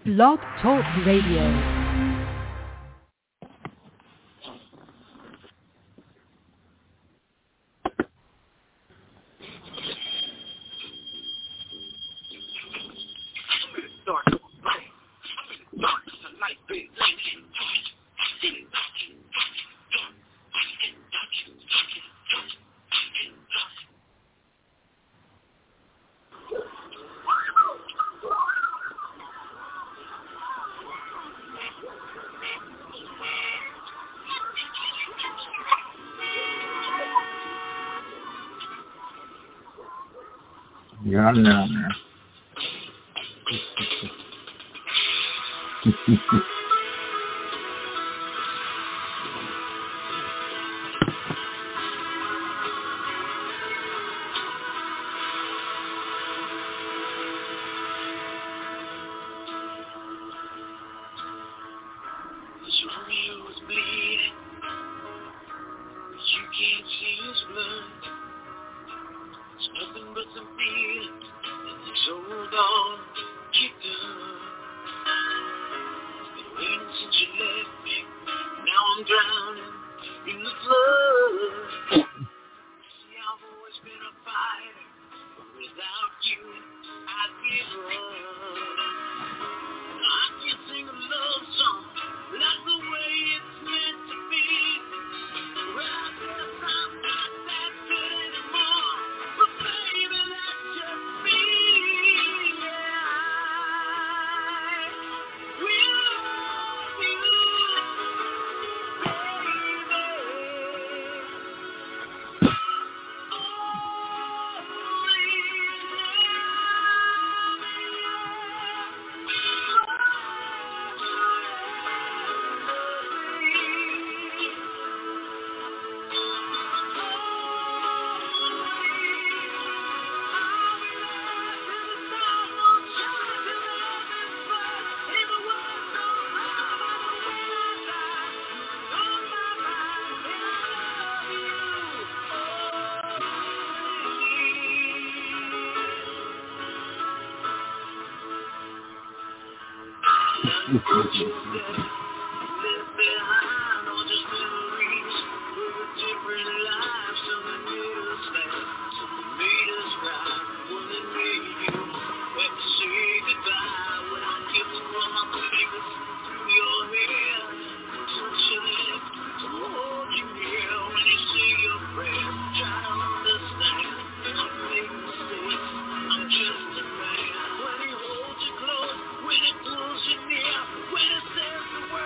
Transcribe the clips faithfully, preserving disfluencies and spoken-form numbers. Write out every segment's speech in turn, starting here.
Blog Talk Radio. Yeah, I'm down there. When it pulls you near, when it says the word.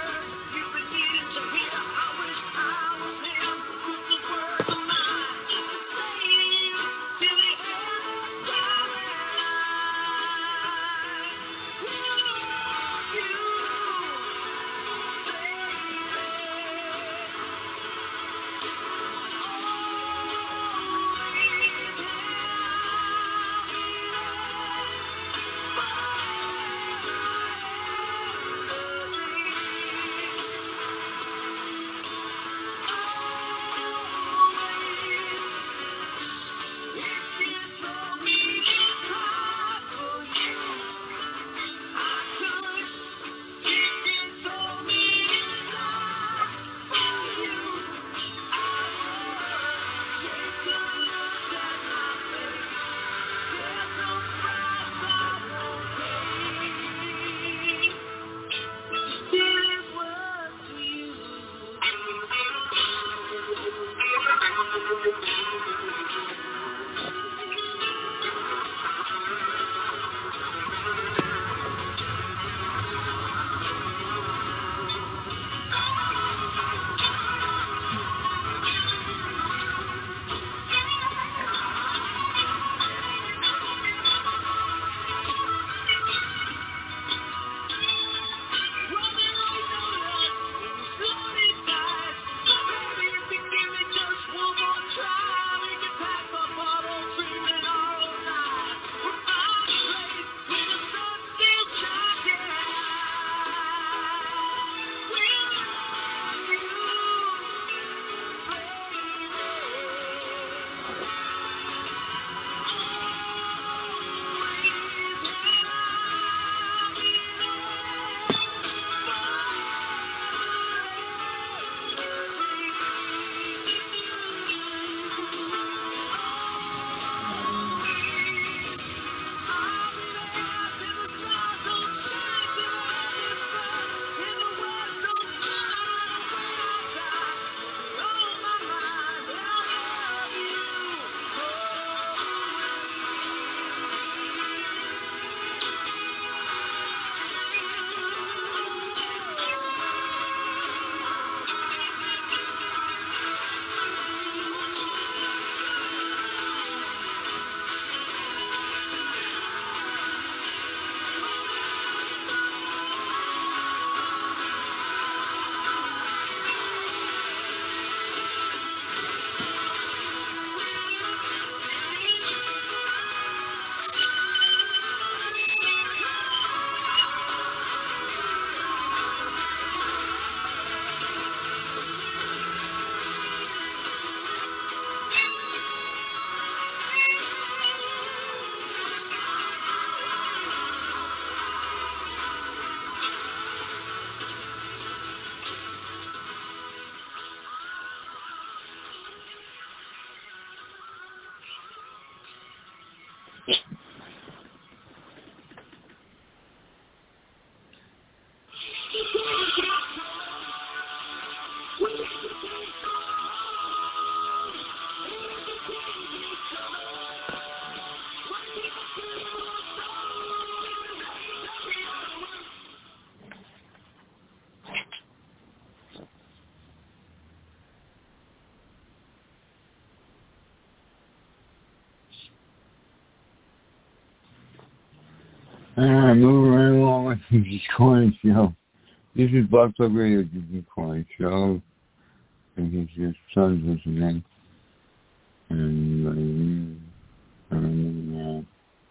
Alright, moving right along with the Geek Corner Show. This is Blog Talk Radio, the Geek Corner Show. And it's your son's listening. And, um, and,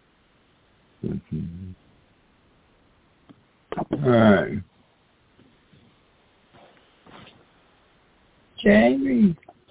uh, alright. Jamie.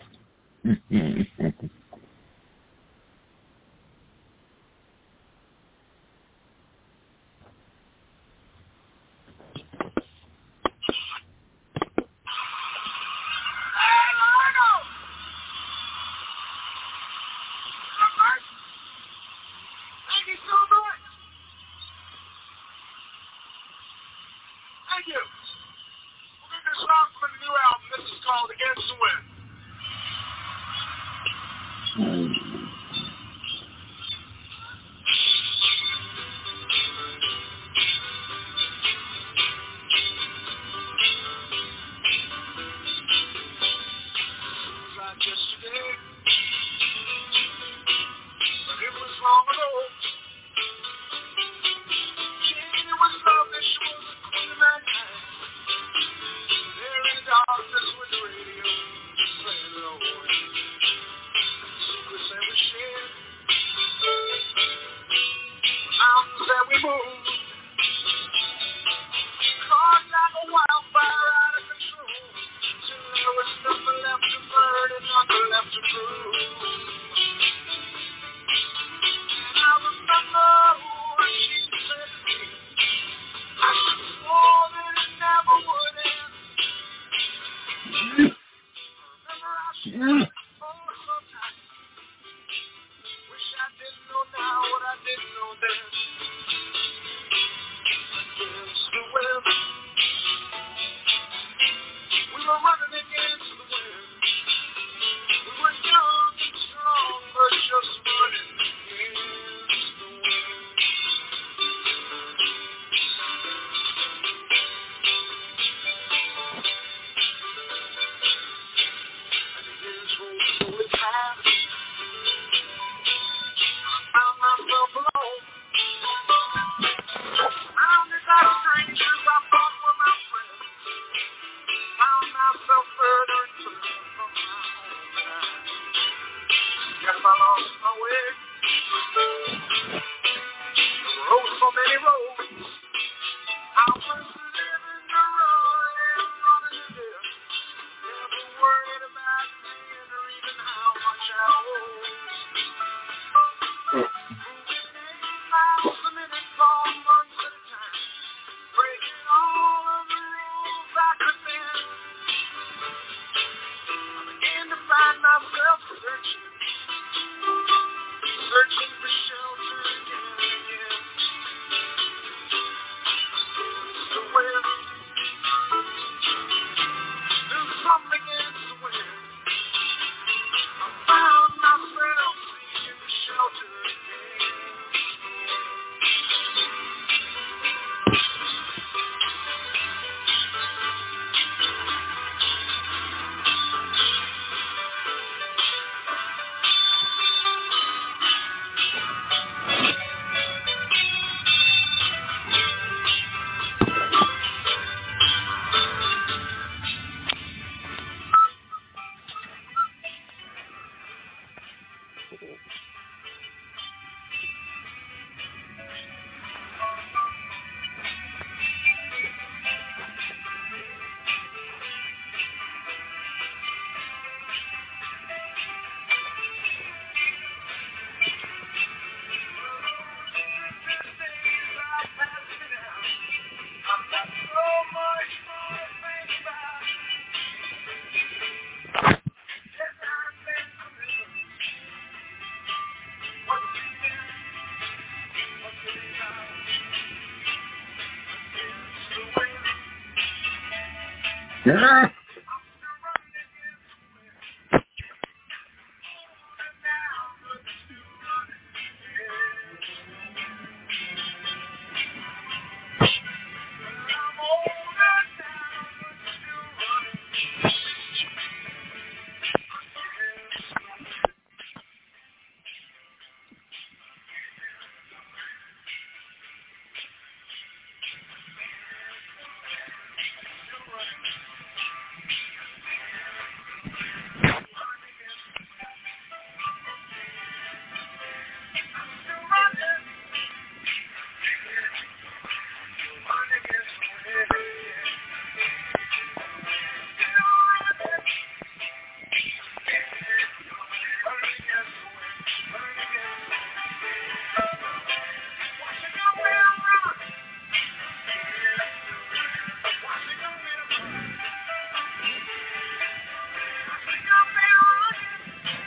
Yeah.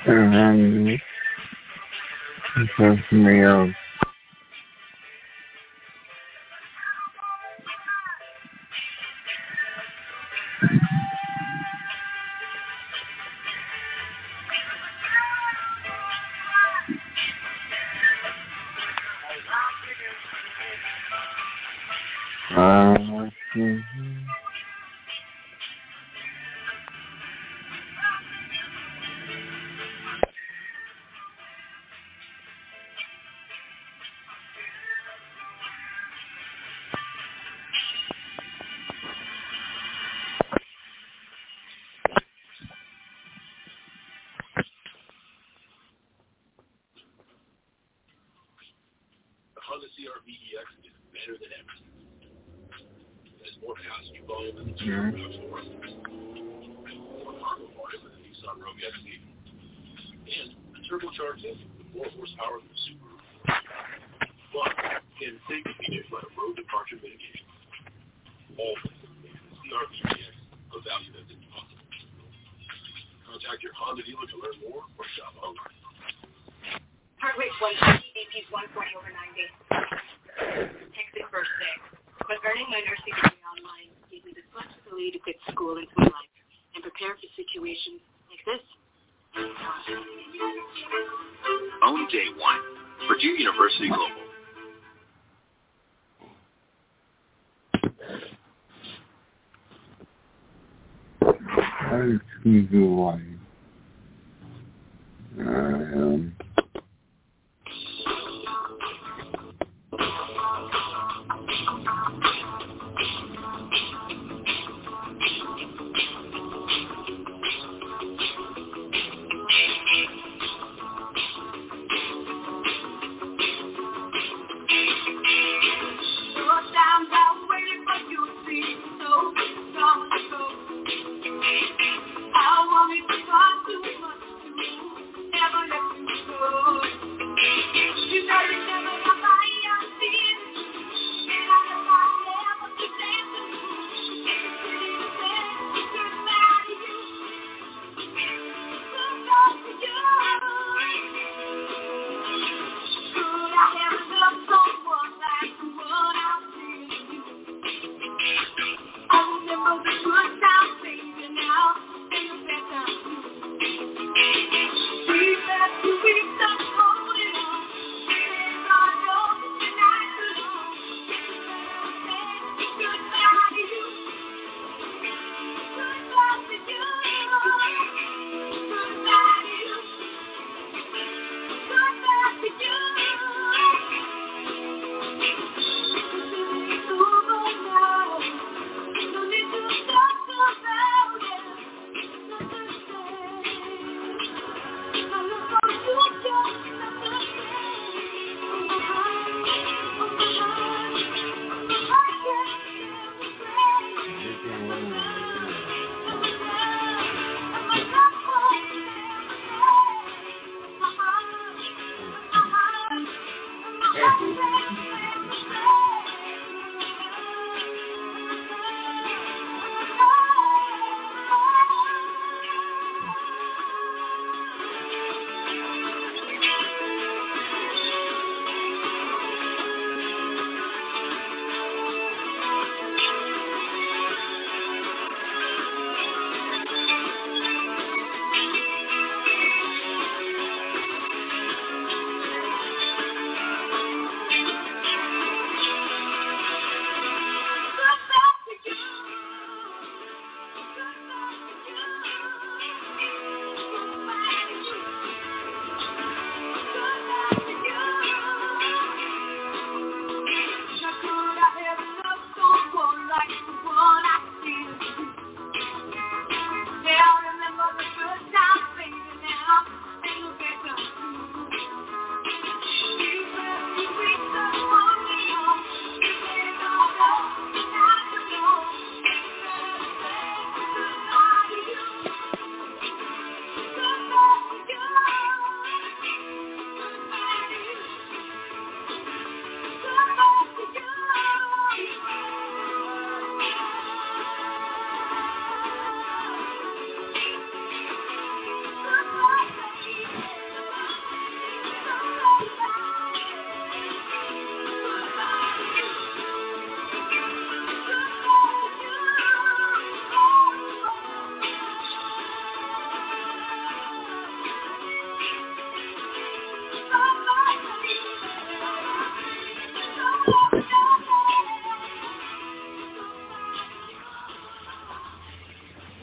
around me. So somebody else. Uh, mm-hmm. Honda C R V E X is better than ever. There's more passenger volume than the two hundred four. More cargo volume than the Nissan Rogue X E. And a turbocharged engine with more horsepower than the Subaru. But, and safety features like road departure mitigation. All this makes the C R V E X a value that's impossible. Contact your Honda dealer to learn more or shop online. Heart rate one fifty, B P's one forty over ninety. Hectic first day. But earning my nursing degree online gave me the flexibility to fit school into my life and prepare for situations like this. Own Day One. Purdue University Global. I excuse you why. Um. I want it to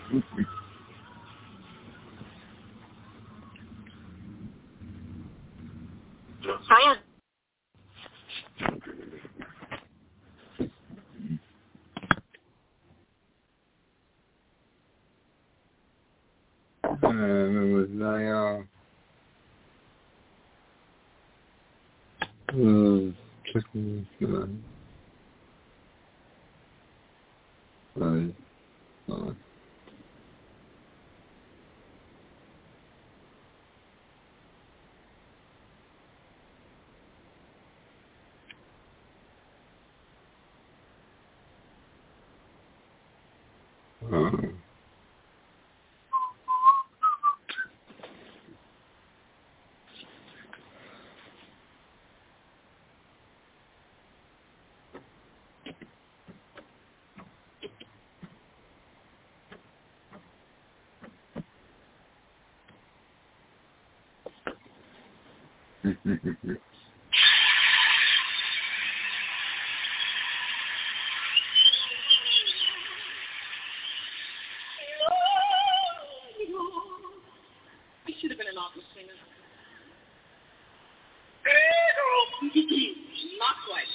Hiya. Uh, it was I, uh, uh, checking this one. Right. Uh, uh, I should have been an opera singer. Not quite.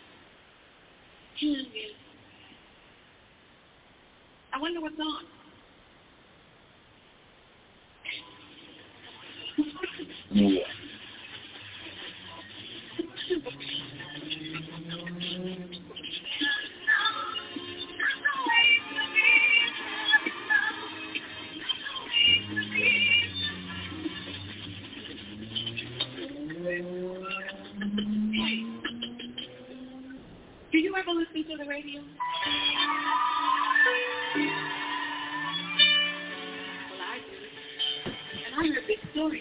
I wonder what's on. yeah. Do you ever listen to the radio? Well, I do. And I heard this story.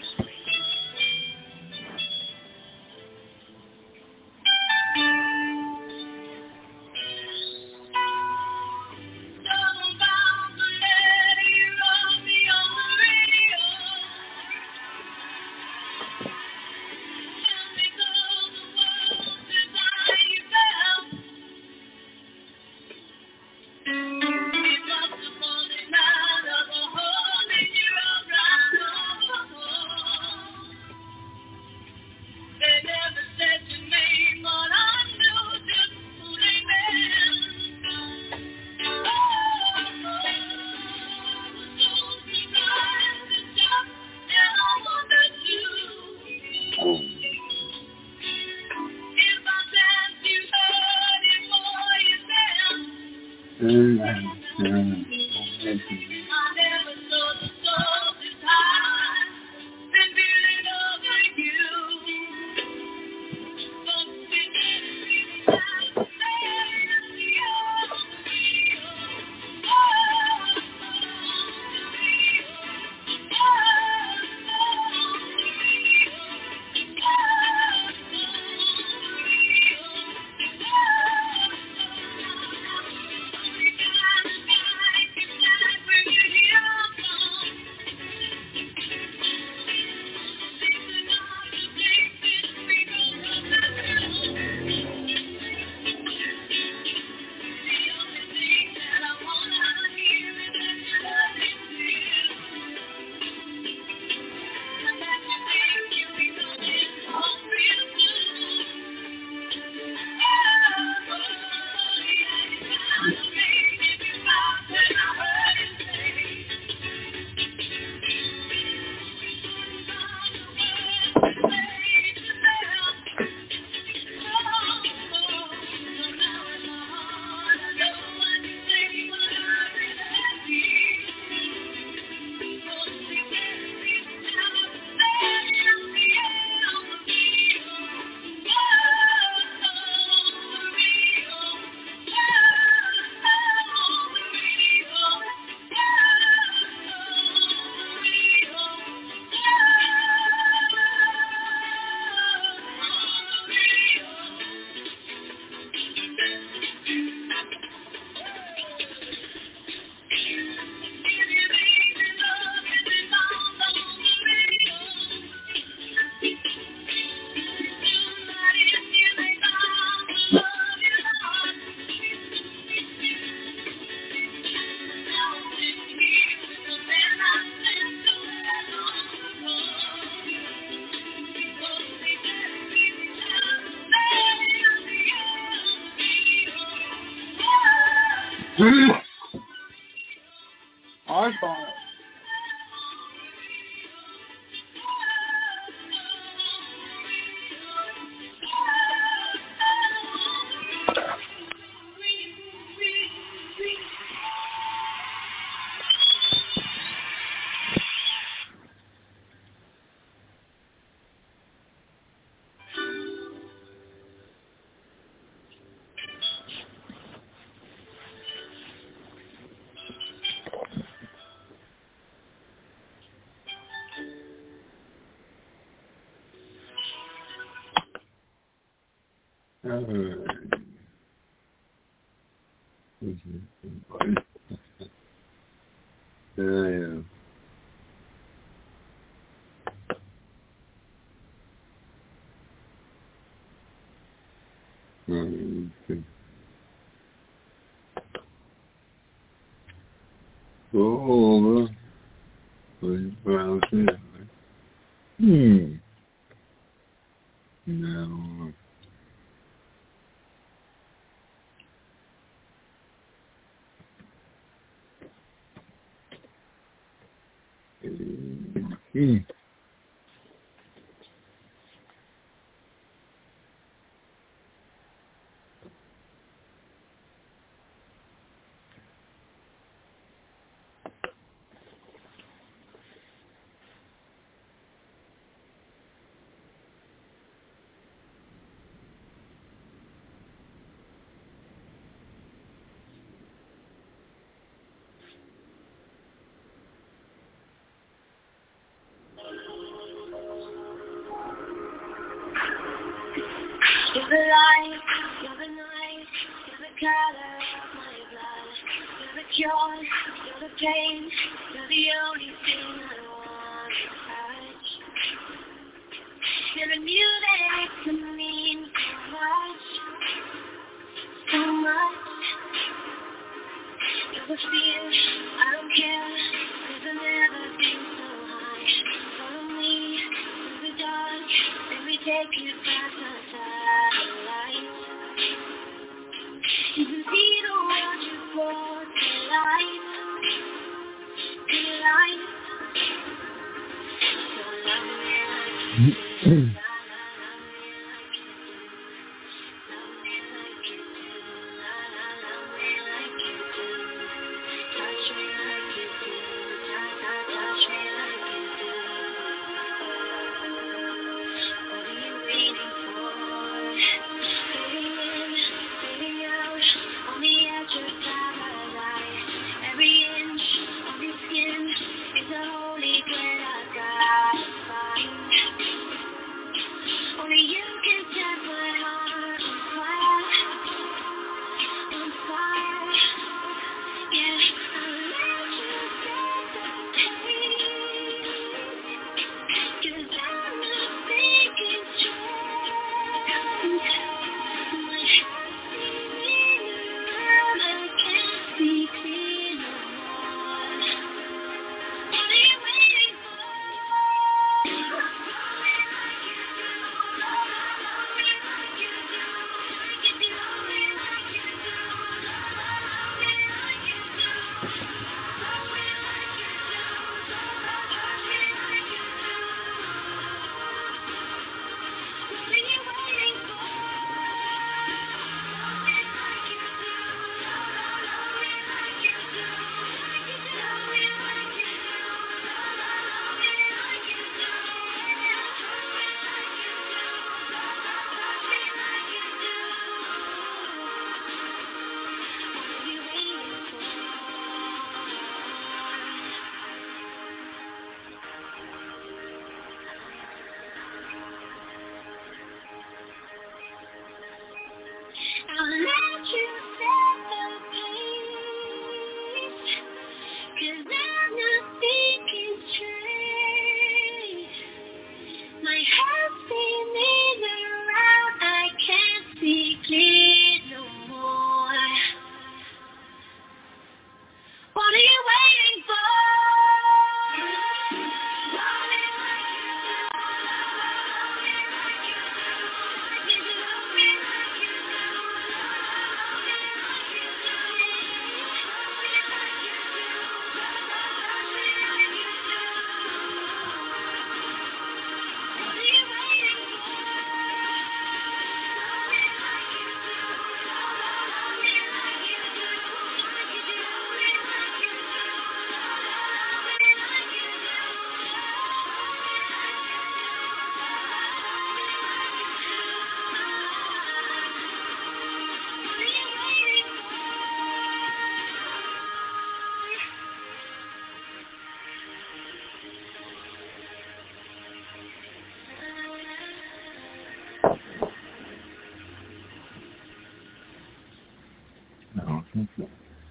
iPhone. Oh, please browse it. Hmm. No. Hmm. You're the light, you're the night, you're the color of my blood. You're the cure, you're the pain, you're the only thing I want to touch. Never knew that it could mean so much, so much. You're the fear, I don't care, 'cause I've never been so high. Follow me through the dark, let me take you past the satellite. You can see the world you brought to life, to life. So love me like you do, la la, love me like you do, love me like you do, la la, love me like you do, touch me like you do, ta ta, touch me like you do. What are you waiting for? Fading in, fading out, on the edge of paradise. Every inch of your skin is a holy grail I gotta find. I don't think so.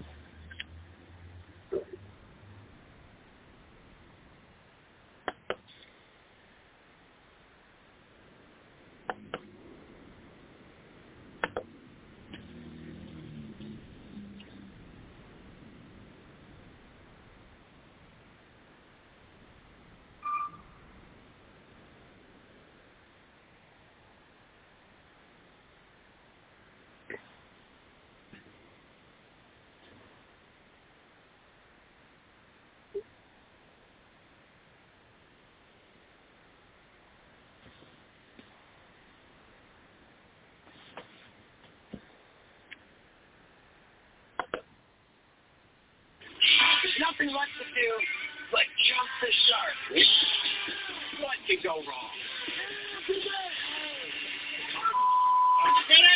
There's nothing left to do but jump the shark. What could go wrong? Get it?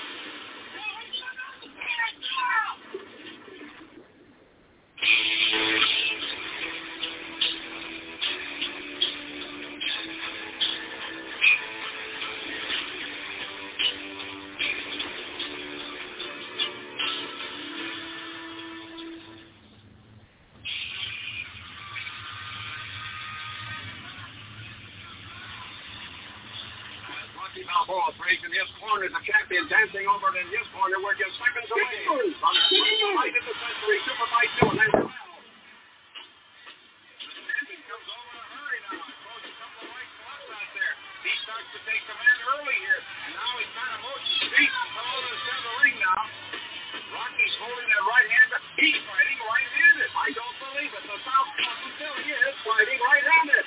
Balboa breaks in his corner. The champion dancing over in his corner. We're just seconds away from the fight of the century. Super fight two. And then the champion comes over in a hurry now. Throws a couple of right gloves out there. He starts to take command early here. And now he's trying to motion speed. Come over to the center of the ring now. Rocky's holding that right hand. He's fighting right-handed. I don't believe it. The Southpaw still is fighting right-handed.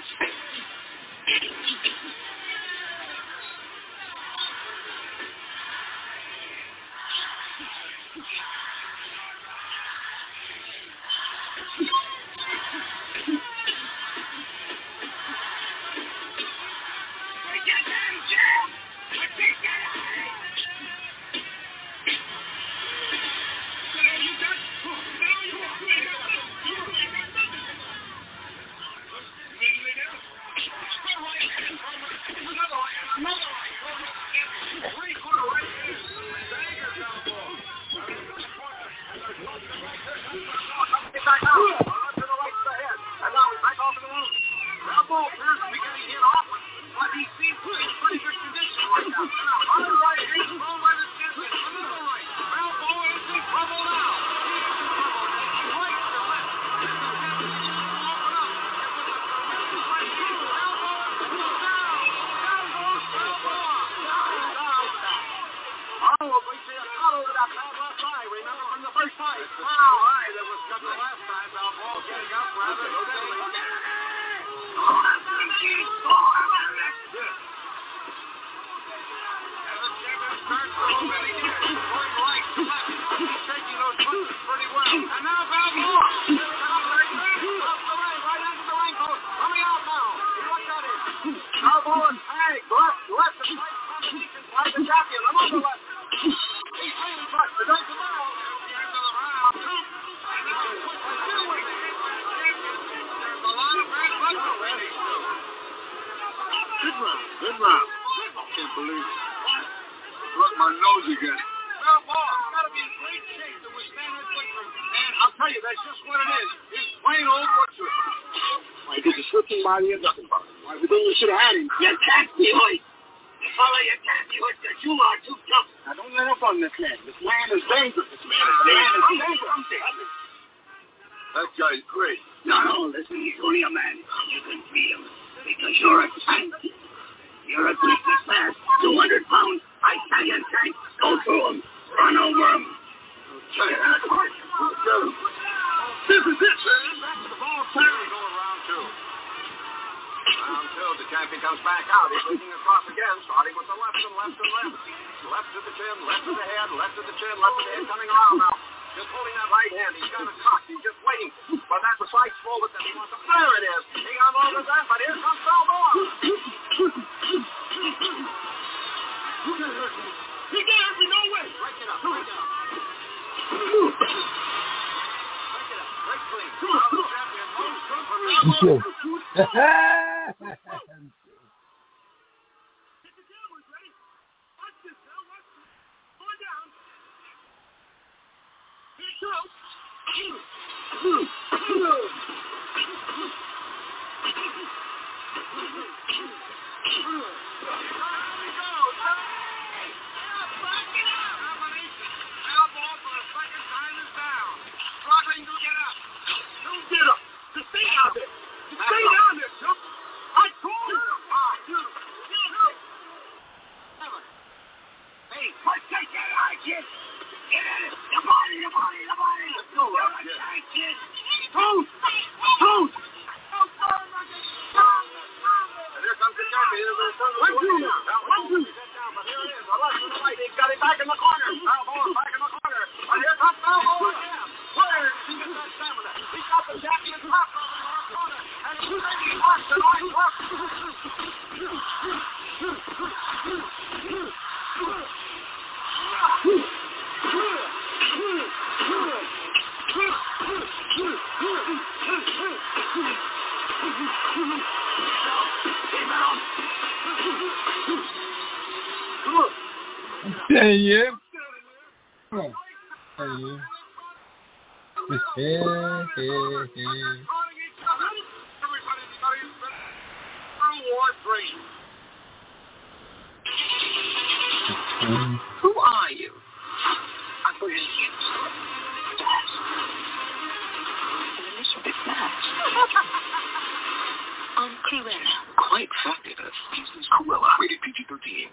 Yeah, yeah. Come on. Yeah, yeah. Yeah, yeah. Um, Who are you? I'm going to Elizabeth Match. I'm Cruella. Quite fabulous. This is Cruella. Rated P G thirteen.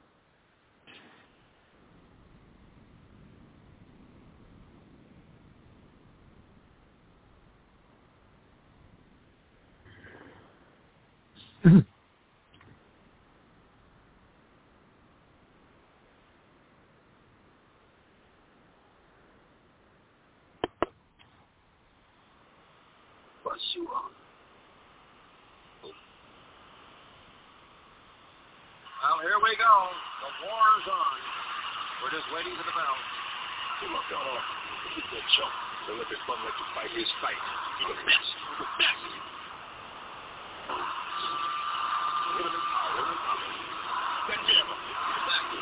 What's you on? Well, here we go. The war's on. We're just waiting for the bell. You look on off. It's a good show. The Olympic fun like to fight his fight. You're the best. You're the best. Women in power. Women in power. That jam up. Exactly.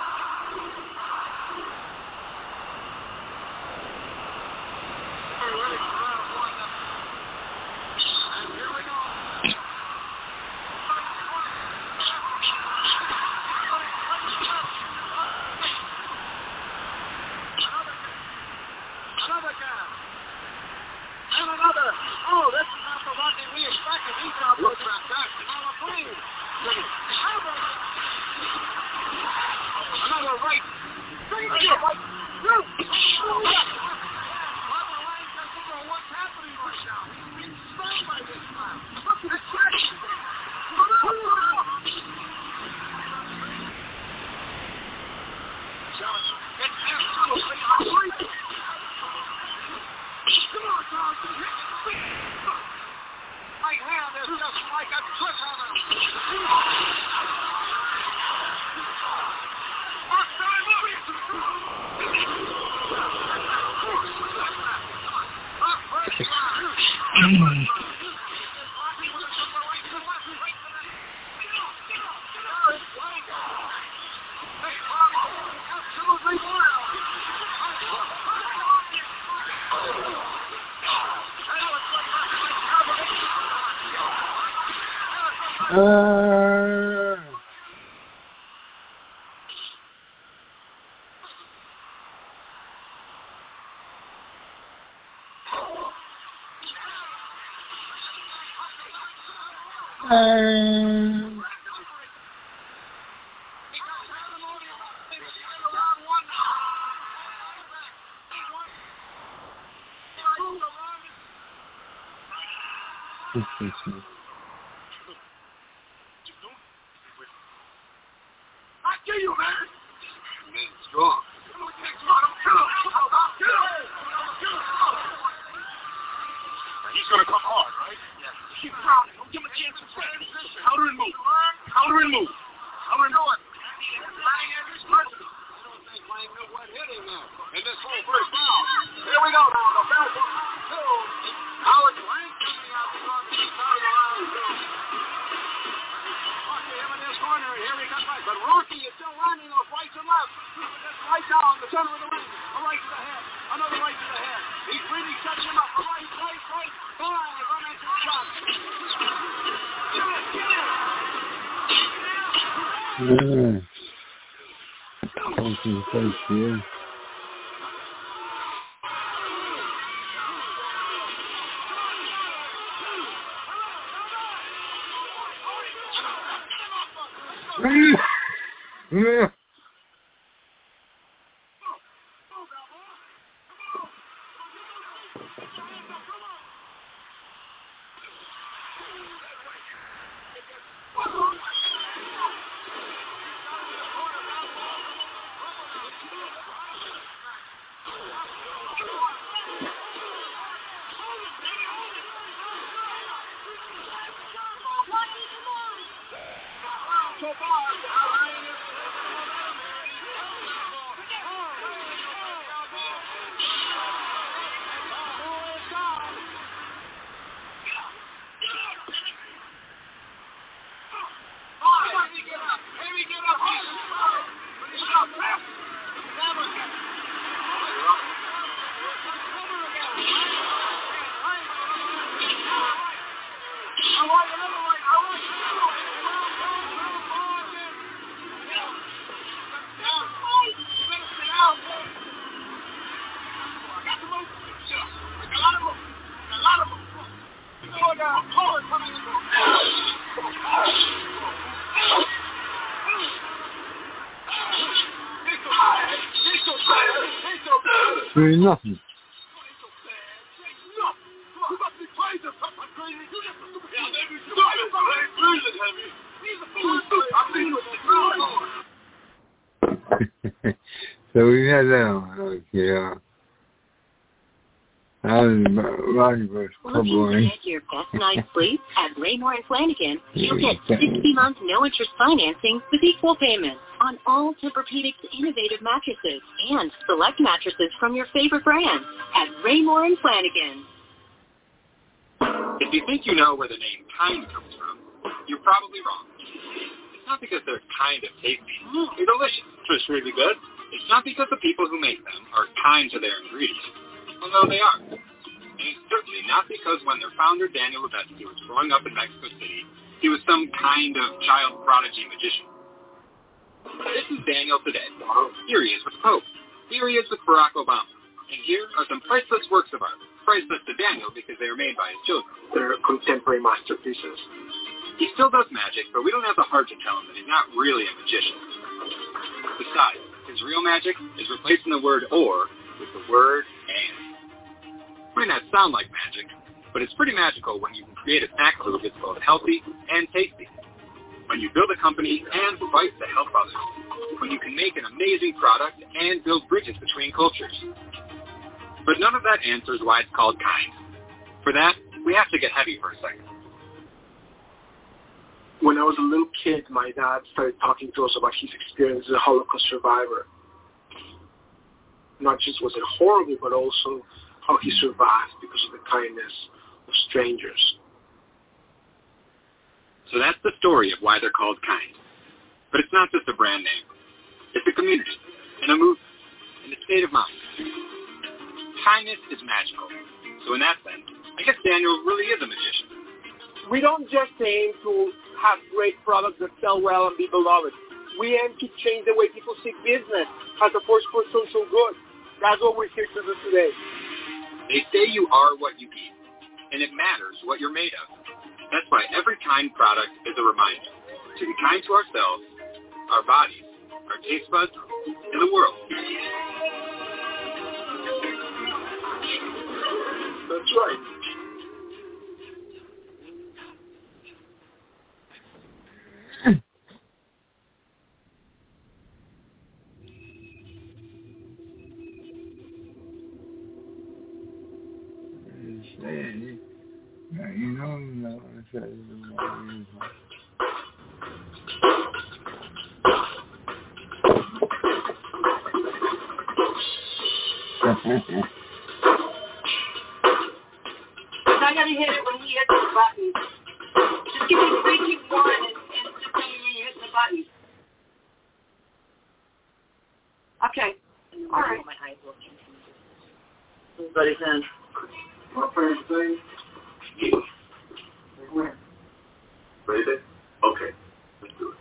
Uh, um, He's gonna come hard, right? Yeah. Keep proud. Don't give him a chance to press. Counter and move. Counter and move. Counter and move. In this whole first round. Here we go now. The bell for two. Howard Blank coming out the front. Yeah. Close to the face here. Yeah. Doing nothing. So we had that one. Okay, uh, that was Roddy versus Looking to get your best night's sleep at Raymore and Flanagan, you'll get sixty months no-interest financing with equal payments on all Tempur-Pedic's innovative mattresses and select mattresses from your favorite brands at Raymore and Flanagan. If you think you know where the name Kind comes from, you're probably wrong. It's not because they're kind of tasty. They're delicious. It's really good. It's not because the people who make them are kind to their ingredients, although they are. And it's certainly not because when their founder, Daniel Levesque, was growing up in Mexico City, he was some kind of child prodigy magician. This is Daniel today. Here he is with Pope. Here he is with Barack Obama. And here are some priceless works of art. Priceless to Daniel because they were made by his children. They're contemporary masterpieces. He still does magic, but we don't have the heart to tell him that he's not really a magician. Besides, his real magic is replacing the word or with the word and. Might not sound like magic, but it's pretty magical when you can create a snack food that's both healthy and tasty. When you build a company and fight to help others. When you can make an amazing product and build bridges between cultures. But none of that answers why it's called Kind. For that, we have to get heavy for a second. When I was a little kid, my dad started talking to us about his experience as a Holocaust survivor. Not just was it horrible, but also how he survived because of the kindness of strangers. So that's the story of why they're called Kind. But it's not just a brand name. It's a community, and a movement, and a state of mind. Kindness is magical. So in that sense, I guess Daniel really is a magician. We don't just aim to have great products that sell well and be beloved. We aim to change the way people see business as a force for social good. That's what we're here to do today. They say you are what you eat, and it matters what you're made of. That's why every Kind product is a reminder to be kind to ourselves, our bodies, our taste buds, and the world. That's right. You know, no, I said I gotta hit it when he hits the button. Just give me three, two, one, and, and just tell me when you hit the button. Okay. All right. My eyes will continue. Everybody's in. My friend say, yeah. Ready? Okay, let's do it.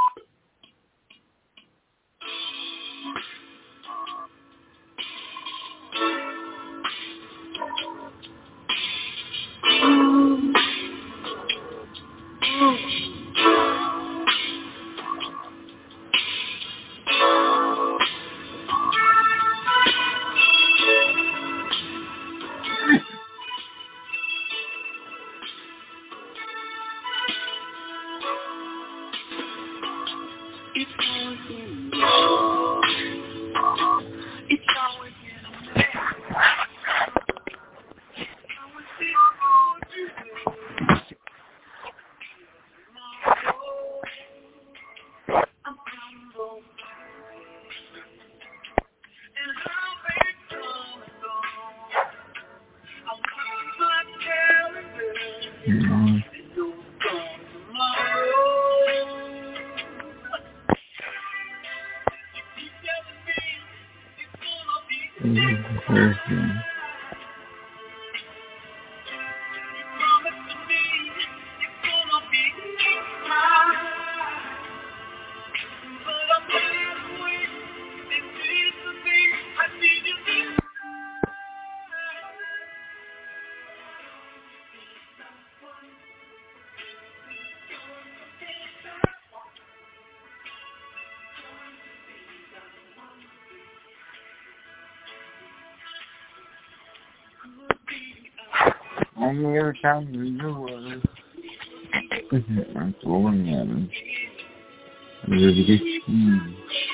Only other time we do was I'm throwing at him. There's a good team.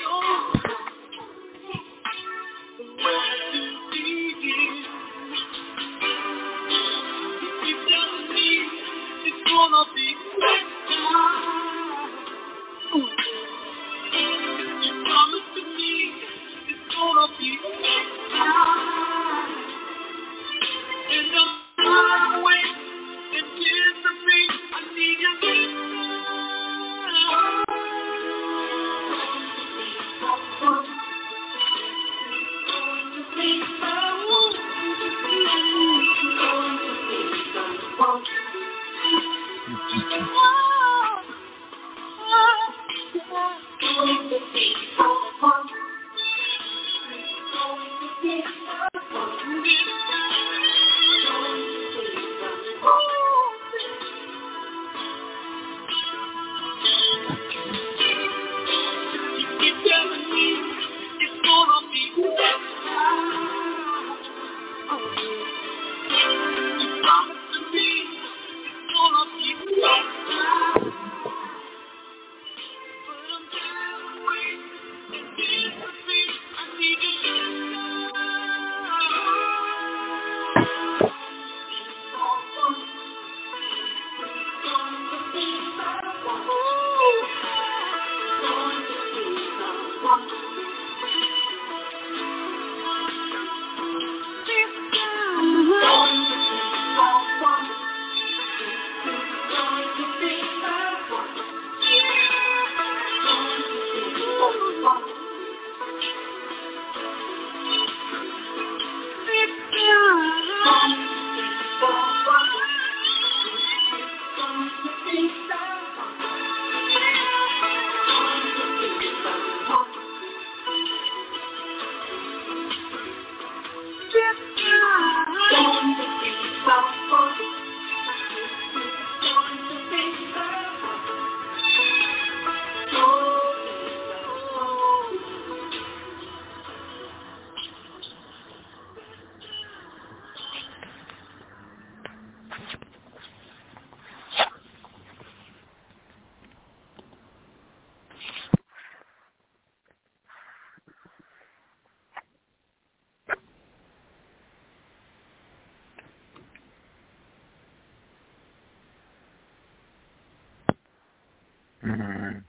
Mm-hmm.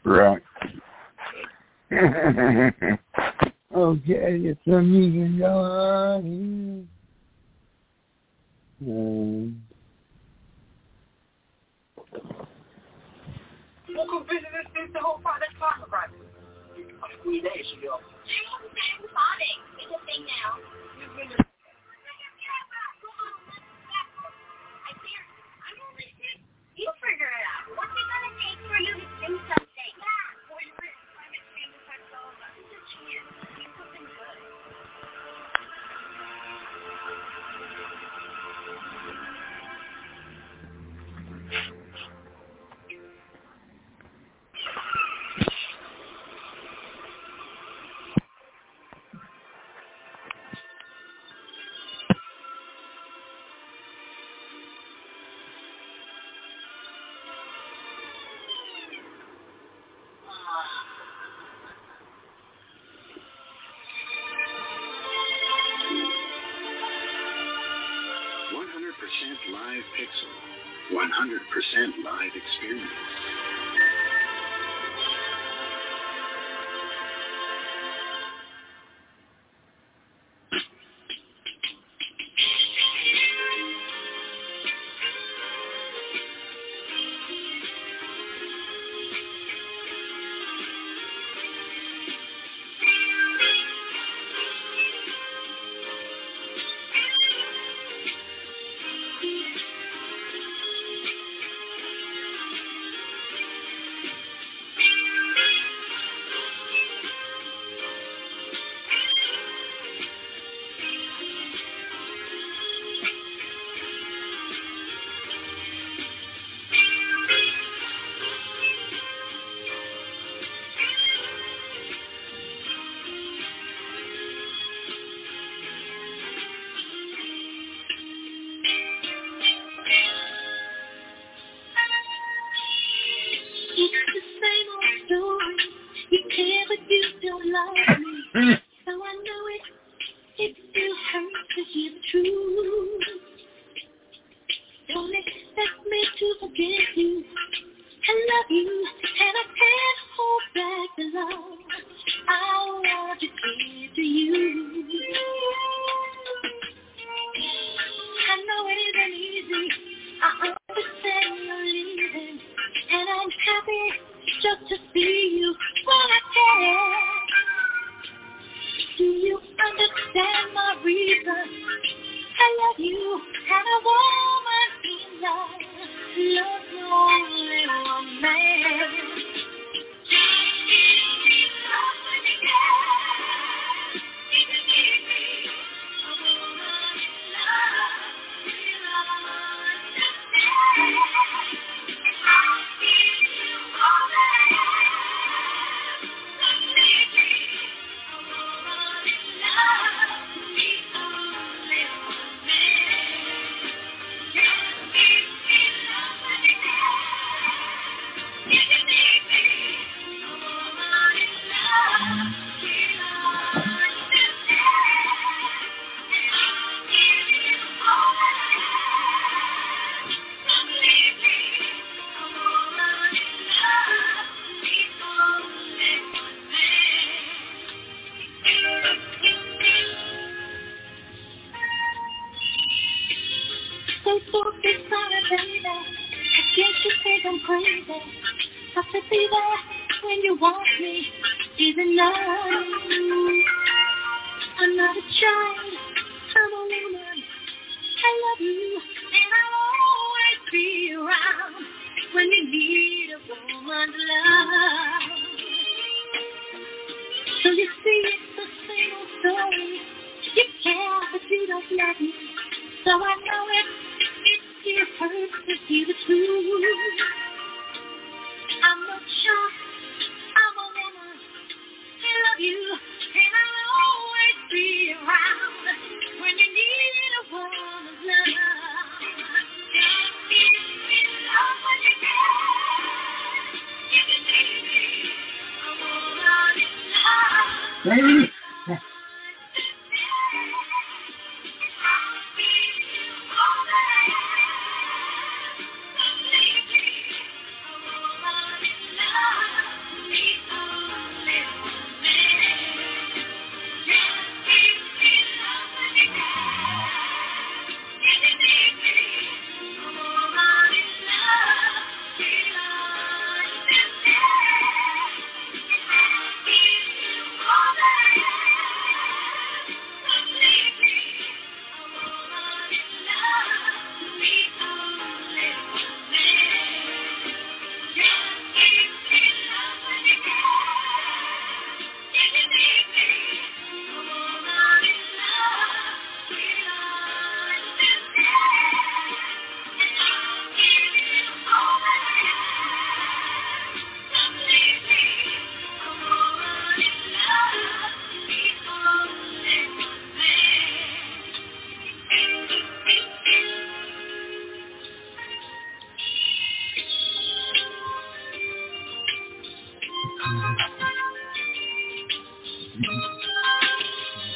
Right. Okay, it's a million dollar here. Um, We'll go visit this thing the whole part that's talking about. Three days ago. It's a thing now. You figure it out. What's it gonna take for you to do something? Before you quit climate change affects all of us. It's a chance. Do something good. one hundred percent live pixel. one hundred percent live experience.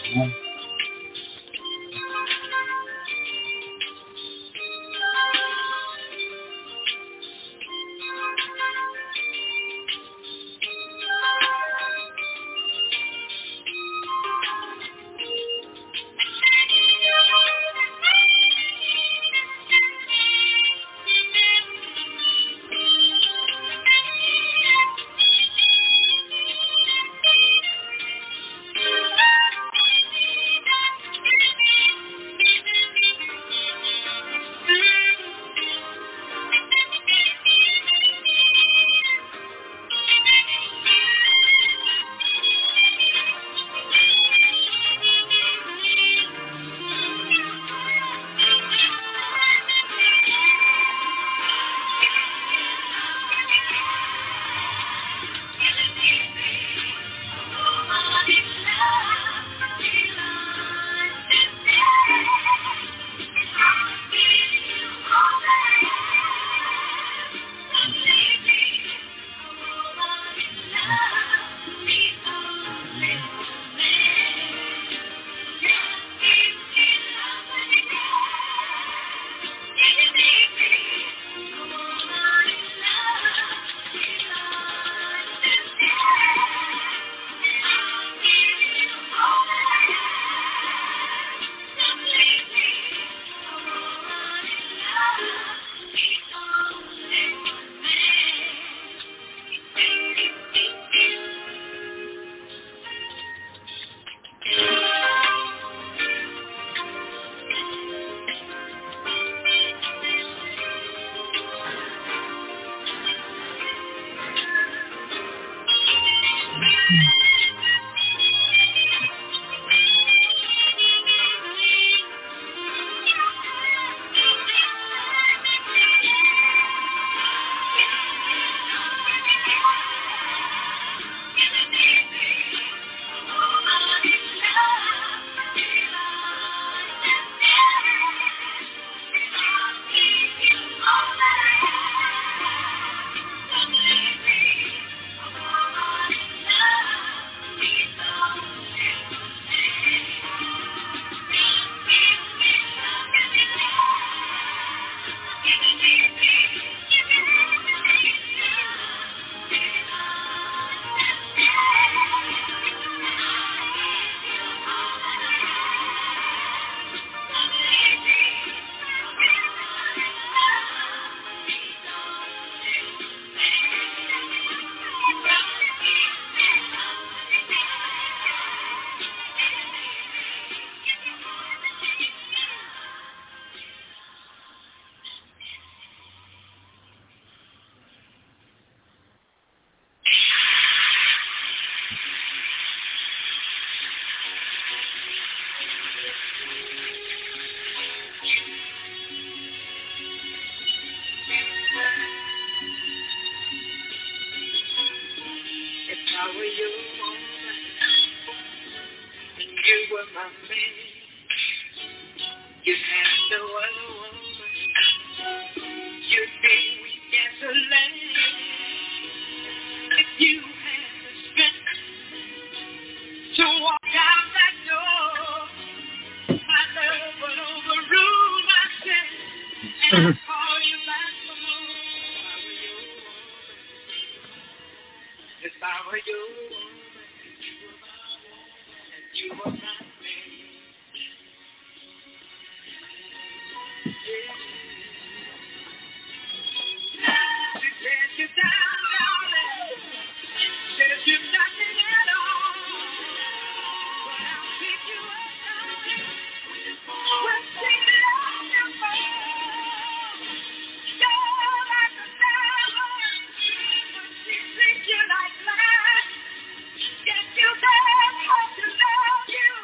Yes, you dare, 'cause you love you.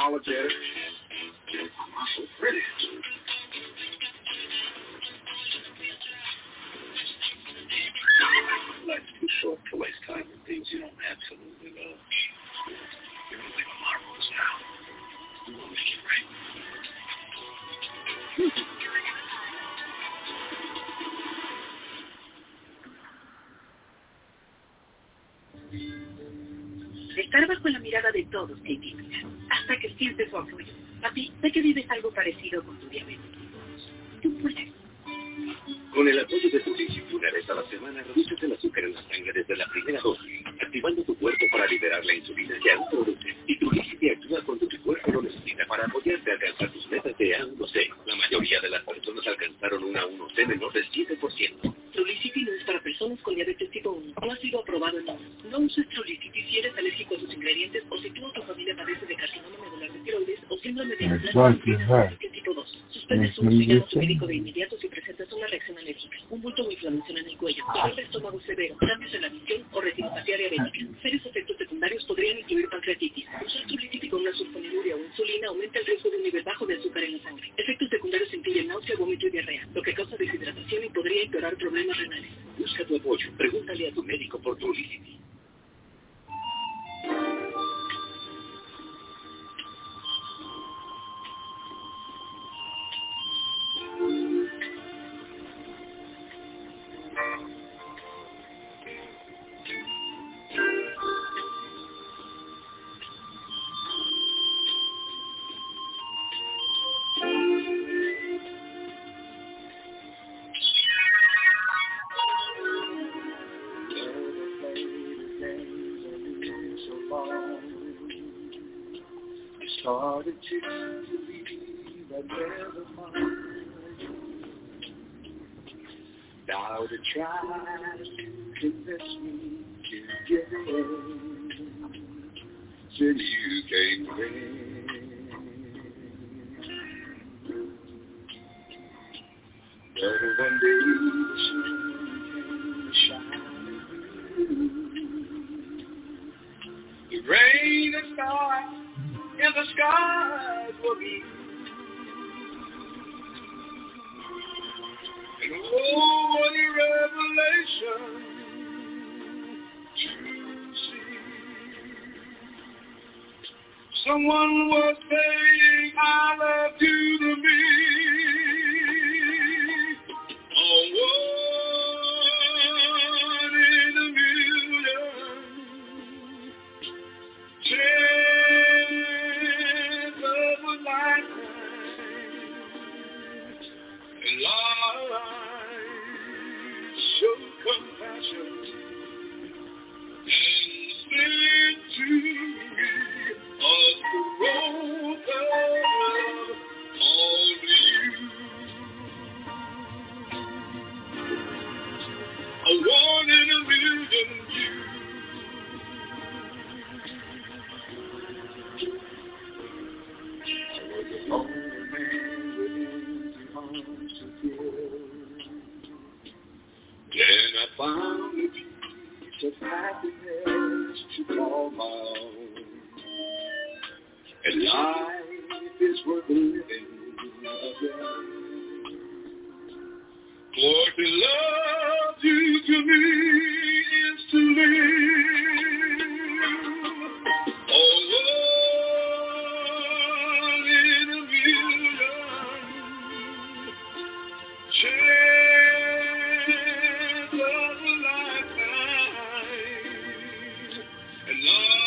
unapologetic. So pretty. Life's too short to waste time with things you don't absolutely love. You're only marvelous now. We'll make it right. Estar bajo la mirada de todos te intimida, hasta que sientes su apoyo. Papi, sé que vives algo parecido con tu diabetes. Tú puedes. Con el apoyo de Trulicity una vez a la semana, reduces el azúcar en la sangre desde la primera dosis, activando tu cuerpo para liberar la insulina que aún produce. Y Trulicity actúa cuando tu cuerpo lo necesita para apoyarte a alcanzar tus metas de A uno C. La mayoría de las personas alcanzaron un A uno C menor del siete por ciento. Trulicity no es para personas con diabetes tipo uno. No ha sido aprobado en uno. No uses Trulicity si eres alérgico a sus ingredientes o si tú o tu familia padece de carcinoma medular de tiroides o síndrome de Aplasia tipo dos. Suspende su uso y llama a su médico de inmediato si presentas una reacción alérgica, un bulto o inflamación en el cuello, dolor de estómago severo, cambios en la visión o retinopatía diabética. Serios efectos secundarios podrían incluir pancreatitis. Usar Trulicity con una sulfoniluria o insulina aumenta el riesgo de un nivel bajo de azúcar en la sangre. Efectos secundarios incluyen náusea, vómito y diarrea, lo que causa deshidratación y podría empeorar problemas renales. Busca tu apoyo. Pregúntale a tu médico por Trulicity. Started to believe I'd never find. Now to try to convince me to give in, said you can't win. But one day the sun came shining through. The rain and stars and the skies were blue. And oh, what a revelation to see. Someone was saying I love you to me. Oh, one in a million. Chance of a lifetime. Life show compassion and send to me a scroll of only you. A one in a million views. I was a lonely man with empty arms to fill. Then I found a piece of happiness to call my own. And life is worth living again. For to love you to me is to live. Oh, one in a million. Chance of a lifetime. And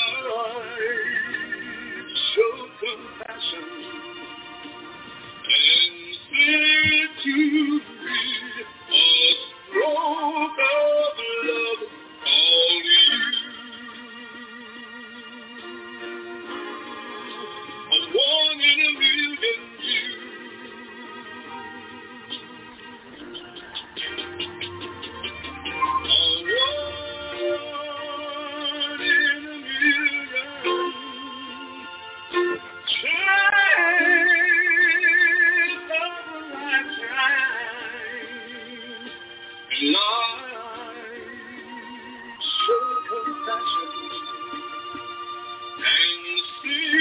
life show compassion and send to me a stroke of love, only you. A one in a million views. A one in a million. Chance of a lifetime. Life show compassion and send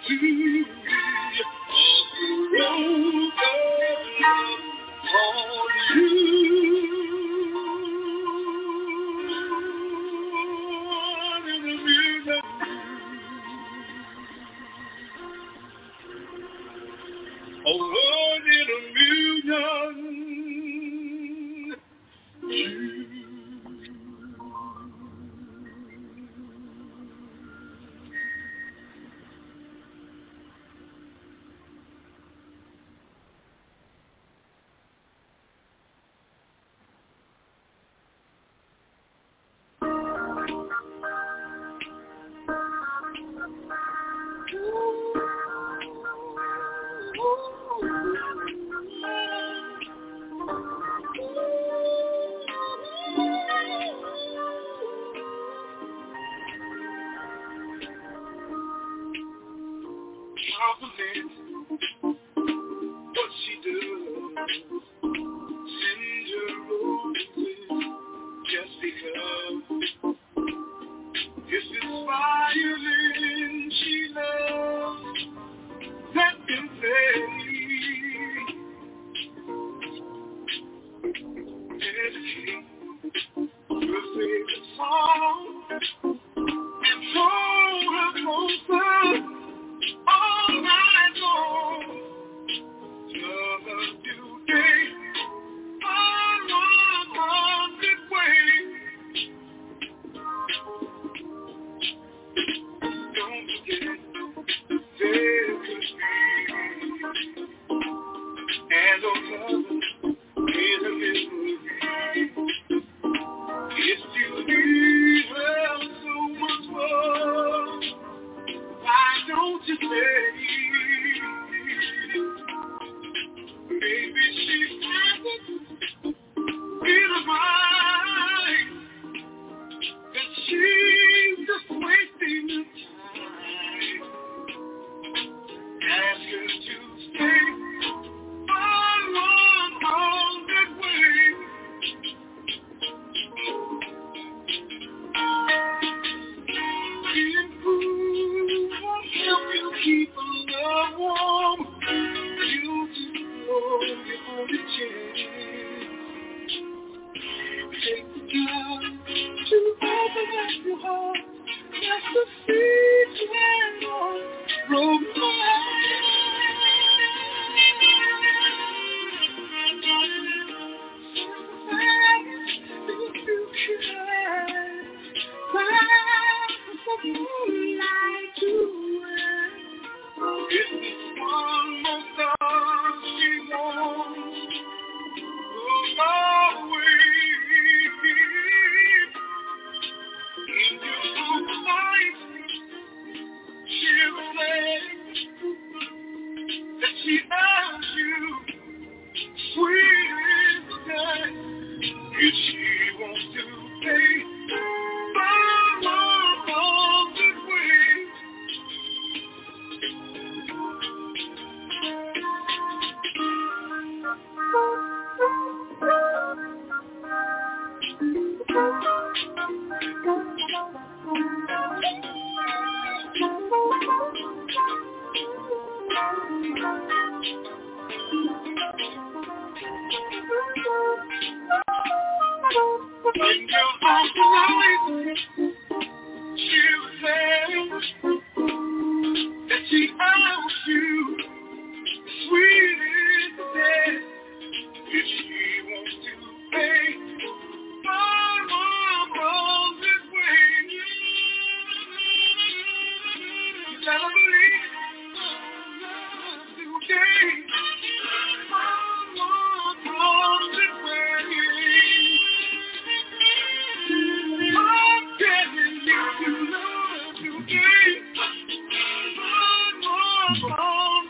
Oh,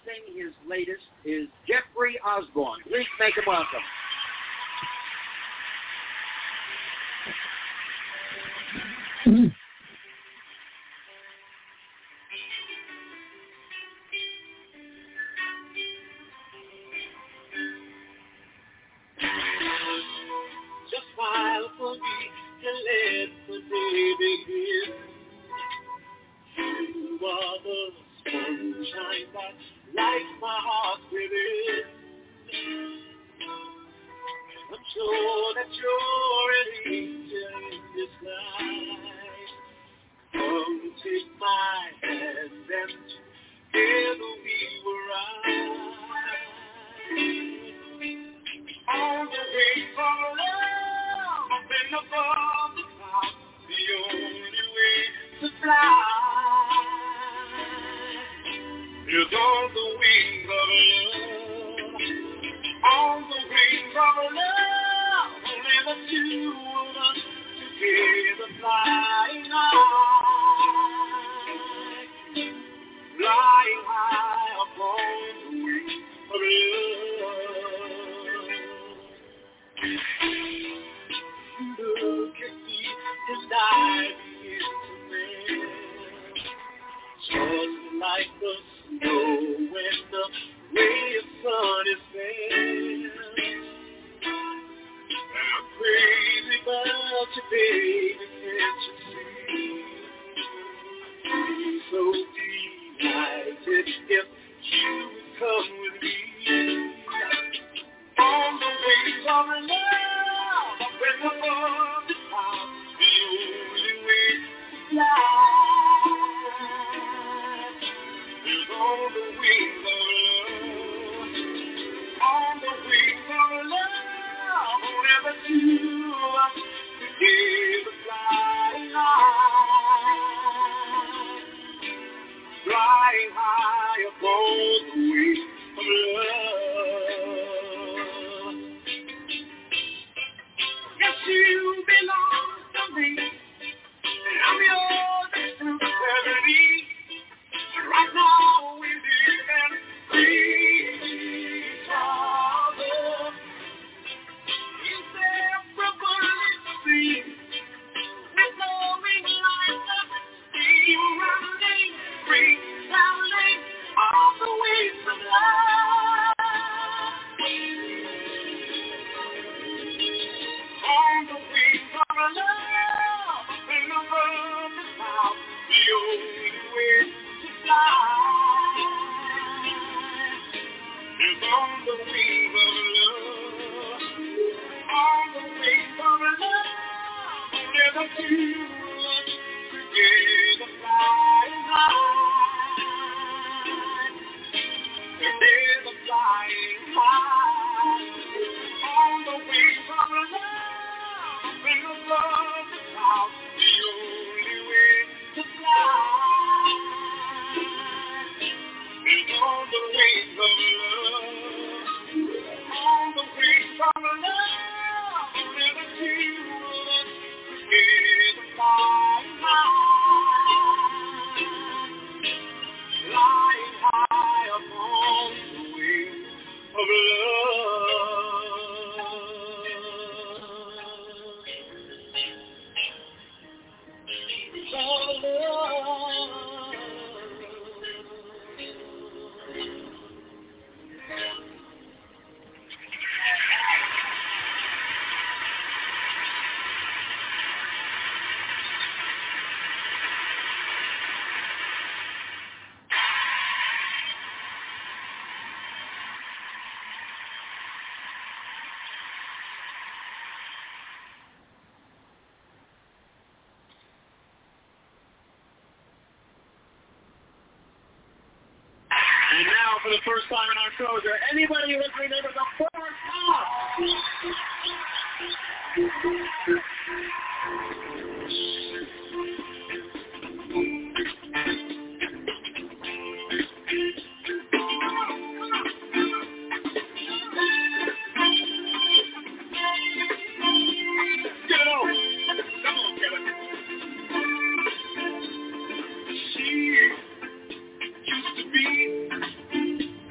announcing his latest is Jeffrey Osborne. Please make him welcome. Just smile for me and let the day begin. You are the sunshine that lights my heart within. I'm sure that you're an angel in disguise. Come take my hand and together we will rise. On the way for love, up and above the clouds, the only way to fly is on the wings of love. On the wings of love, only the two of us together flying high, flying high upon the wings of love. Look at me and I begin to melt, just like the snow when the ray of sun is felt. I'm crazy about you, baby, can't you see? I'm so delighted if you would come with me. On the wings of love, up and above the clouds, the only way to fly is on the wings of love. On the wings of love, forever two of us together flying high, flying high above the wings of love. Yes, you belong to me, and I'm yours through eternity. Right now we live in freedom. Inseparably free, with knowing like the sea running, free, sounding all the ways of life. On the wings of love, and above the clouds, the only way to fly is on the wings of love. On the wings of love, never two together flying high, together flying high. On the wings of love, and above the clouds, the only way to fly is on the wings of love. On the wings of love, never two of us together flying high, flying high upon the wings of And now, for the first time in our show, is there anybody who's remembered the former top? Get it on. Come on, Kevin. She used to be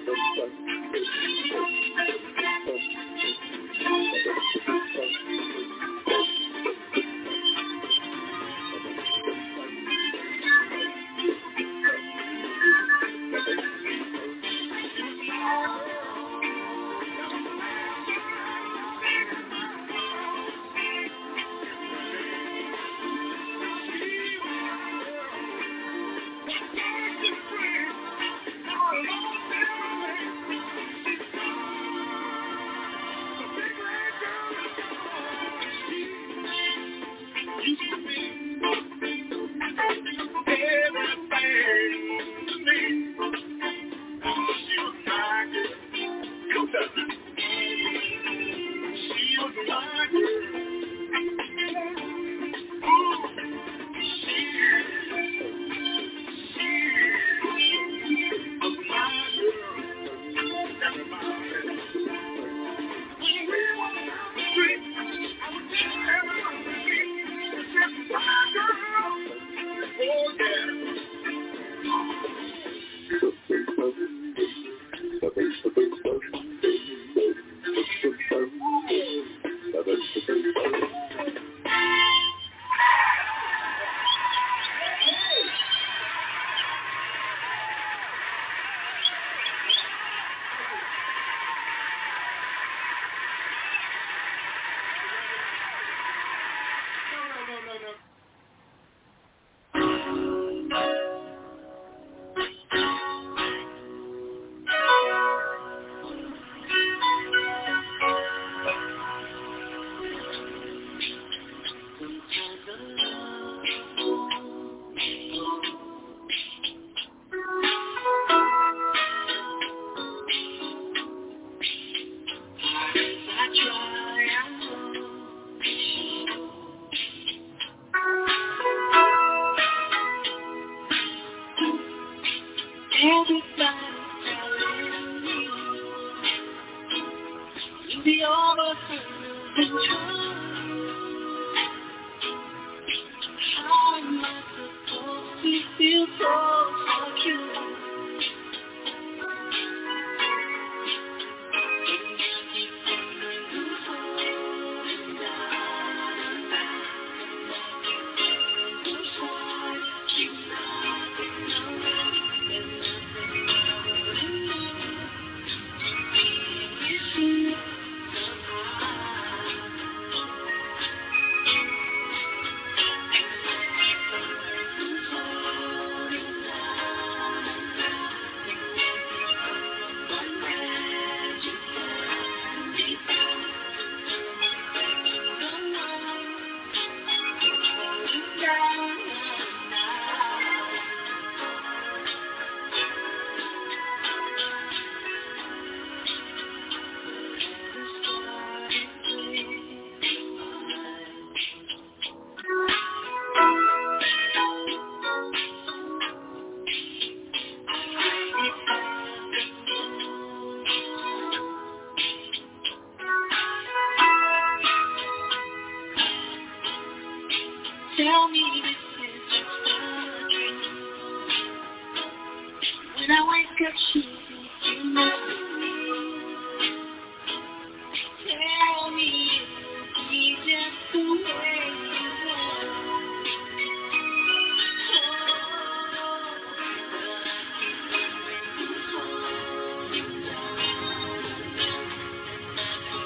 Tell me this is just a dream. When I wake up, she'll be next to me. Tell me it'll be just the way you are.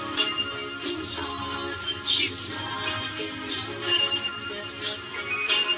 She's not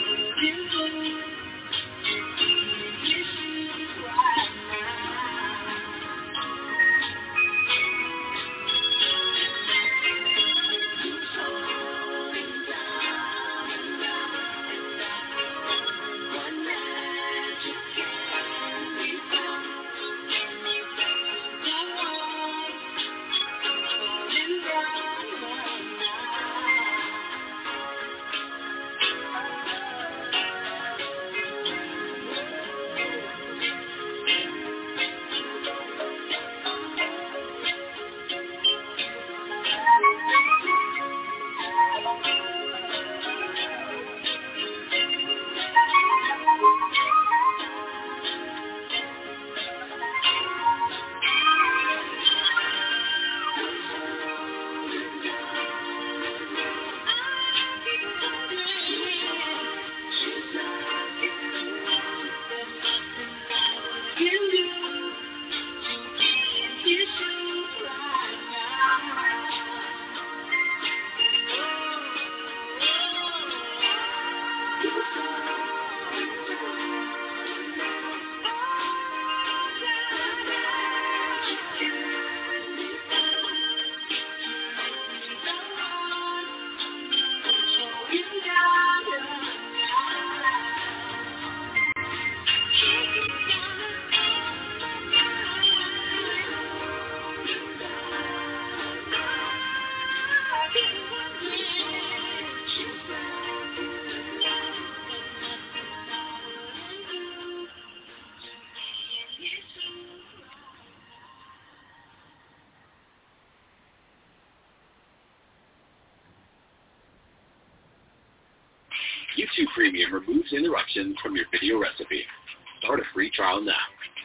YouTube Premium removes interruptions from your video recipe. Start a free trial now.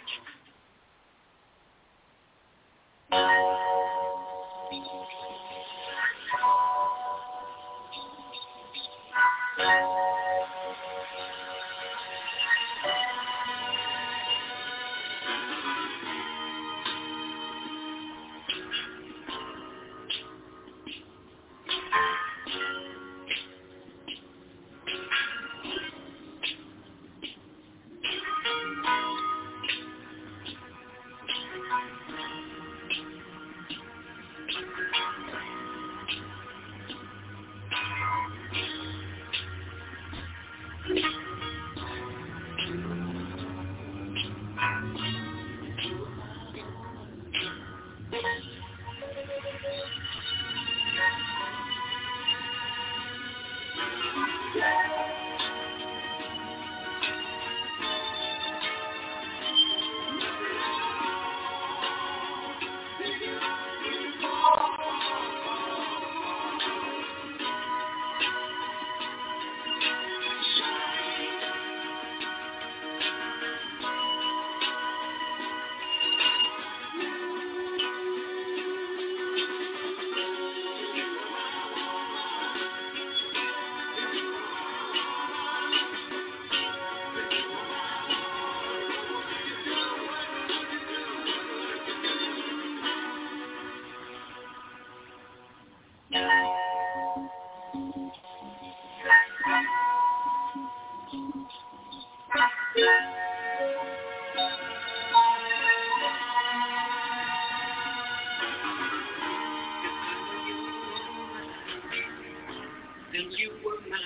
Then you were my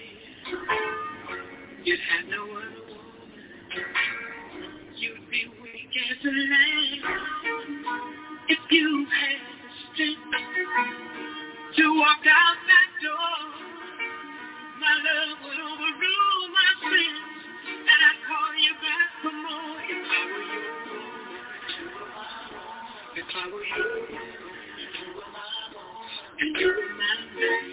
man. You had no other woman. You'd be weak as a lamb if you had the strength to walk out that door. My love would overrule my sins, and I'd call you back for more if I were you. If I were you, and you were my man.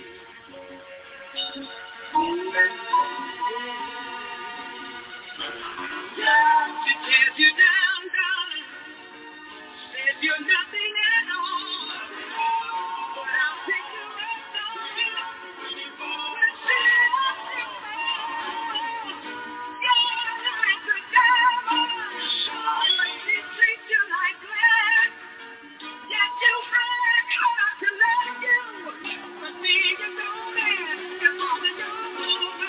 She tears you down, darling. Says you're nothing at all. But I'll pick you up, darling. When she loves you more. You're like the devil. But she treats you like glass. Yet you break her to love you. But me, you know that. You're more than your woman.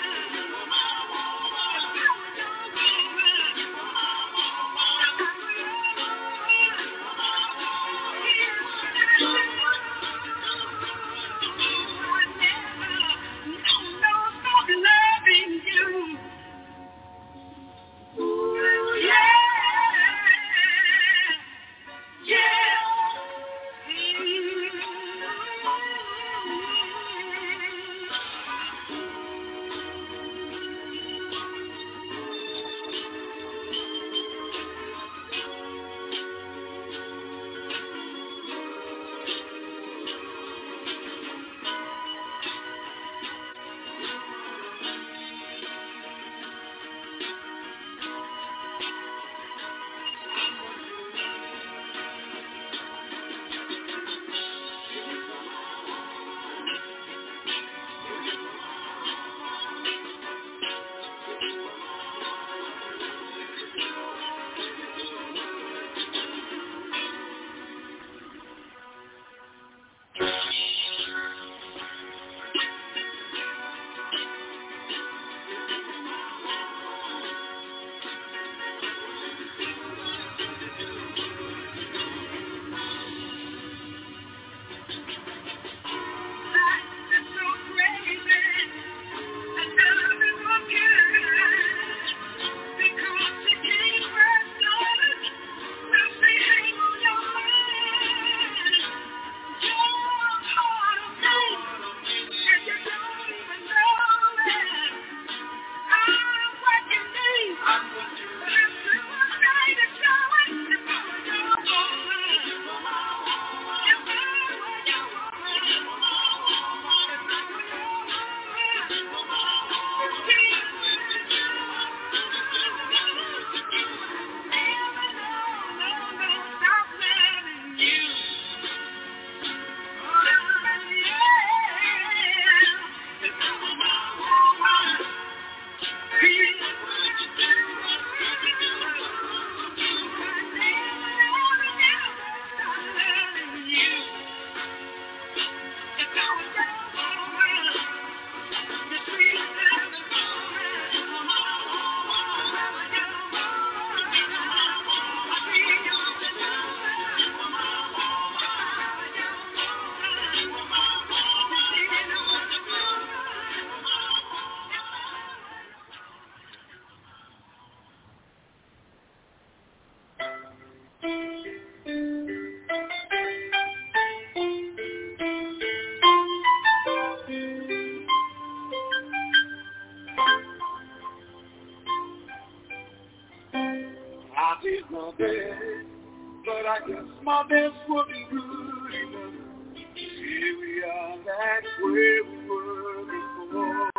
I guess my best wasn't good enough. Here we are back where we were before.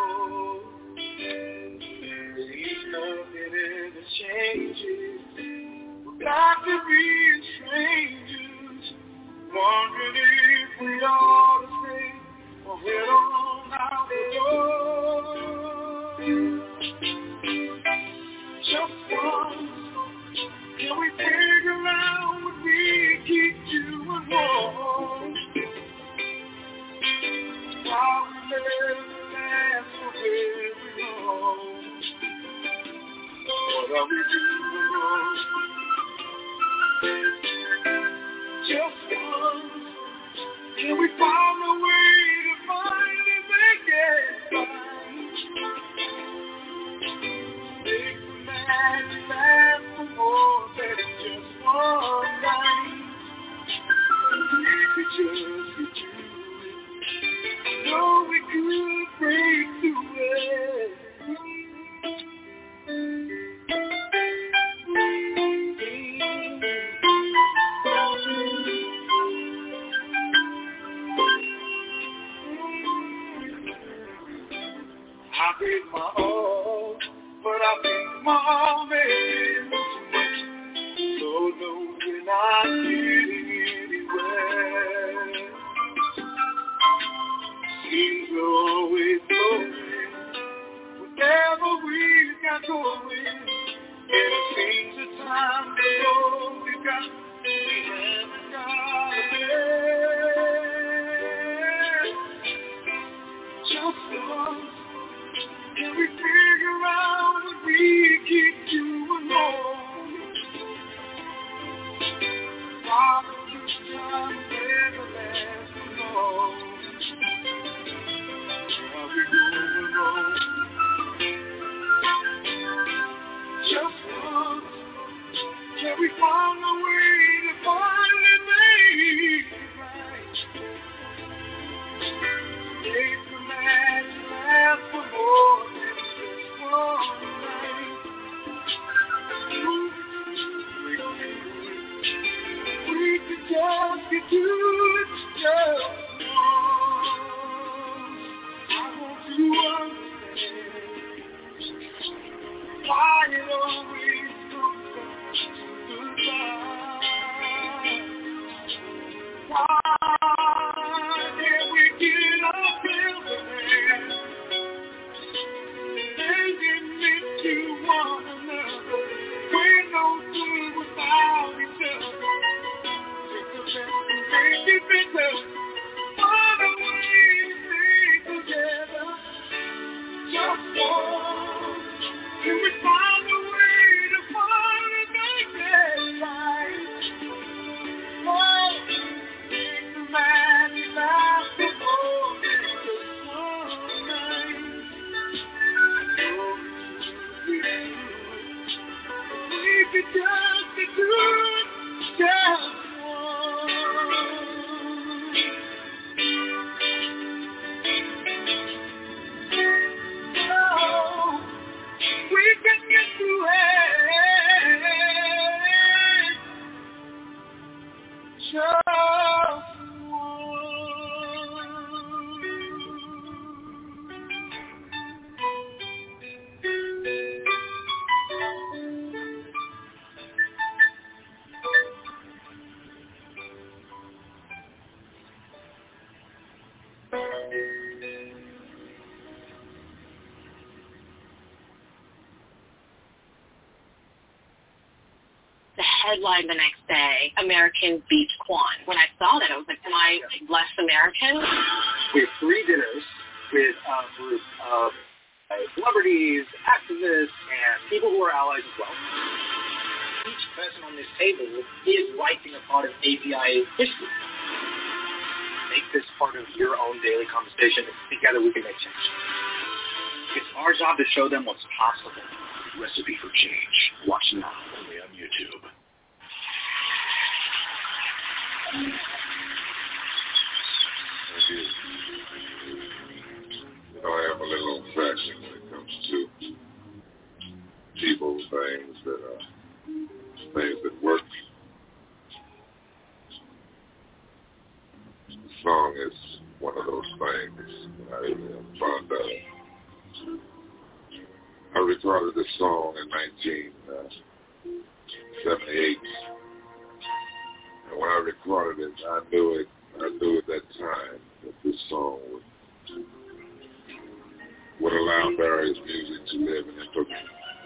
Seems nothing ever changes. We're back to being strangers, wondering if we ought to stay or head on out the door. Just once, can we figure out what we keep doing wrong? Why we live and last for where we go? What are we doing wrong? Just once, can we find a way to finally make it right? Make the magic last for more than just one night. If we just get through it, know we could break through it. I gave my all, but I think my all made too much. So no, we're not getting anywhere. Seems we're always going, whatever we got going. And it seems the time to go, we got, we haven't got there. Just once, can we figure out what we keep doing wrong? Why the good times never last so long? Where are we going wrong? Just once, can we find a way to finally make it right? Make the magic last for more than just one night. We could just get to it just once. I want to understand why it always comes back to goodbye. Why can't we get ourselves a hand? Making it to one another. We're no good without each other. Take the best and make it better. Find a way to stay together. Just once. Can we find a way to finally make it right? Oh, make the magic last for more than just one night. We could just be good, just once. Oh, we can get through it. Just The headline the next day, American beats Kwan. When I saw that, I was like, am I less American? We have three dinners with a group of uh, celebrities, activists, and people who are allies as well. Each person on this table is writing a part of A P I history. Make this part of your own daily conversation. Together we can make change. It's our job to show them what's possible. Recipe for Change. Watch now only on YouTube. You know, I am a little old-fashioned when it comes to people, things that are things that work. The song is one of those things I am fond of. I recorded this song in nineteen seventy-eight. And when I recorded it, I knew it, I knew at that time that this song would, would allow Barry's music to live in infamy.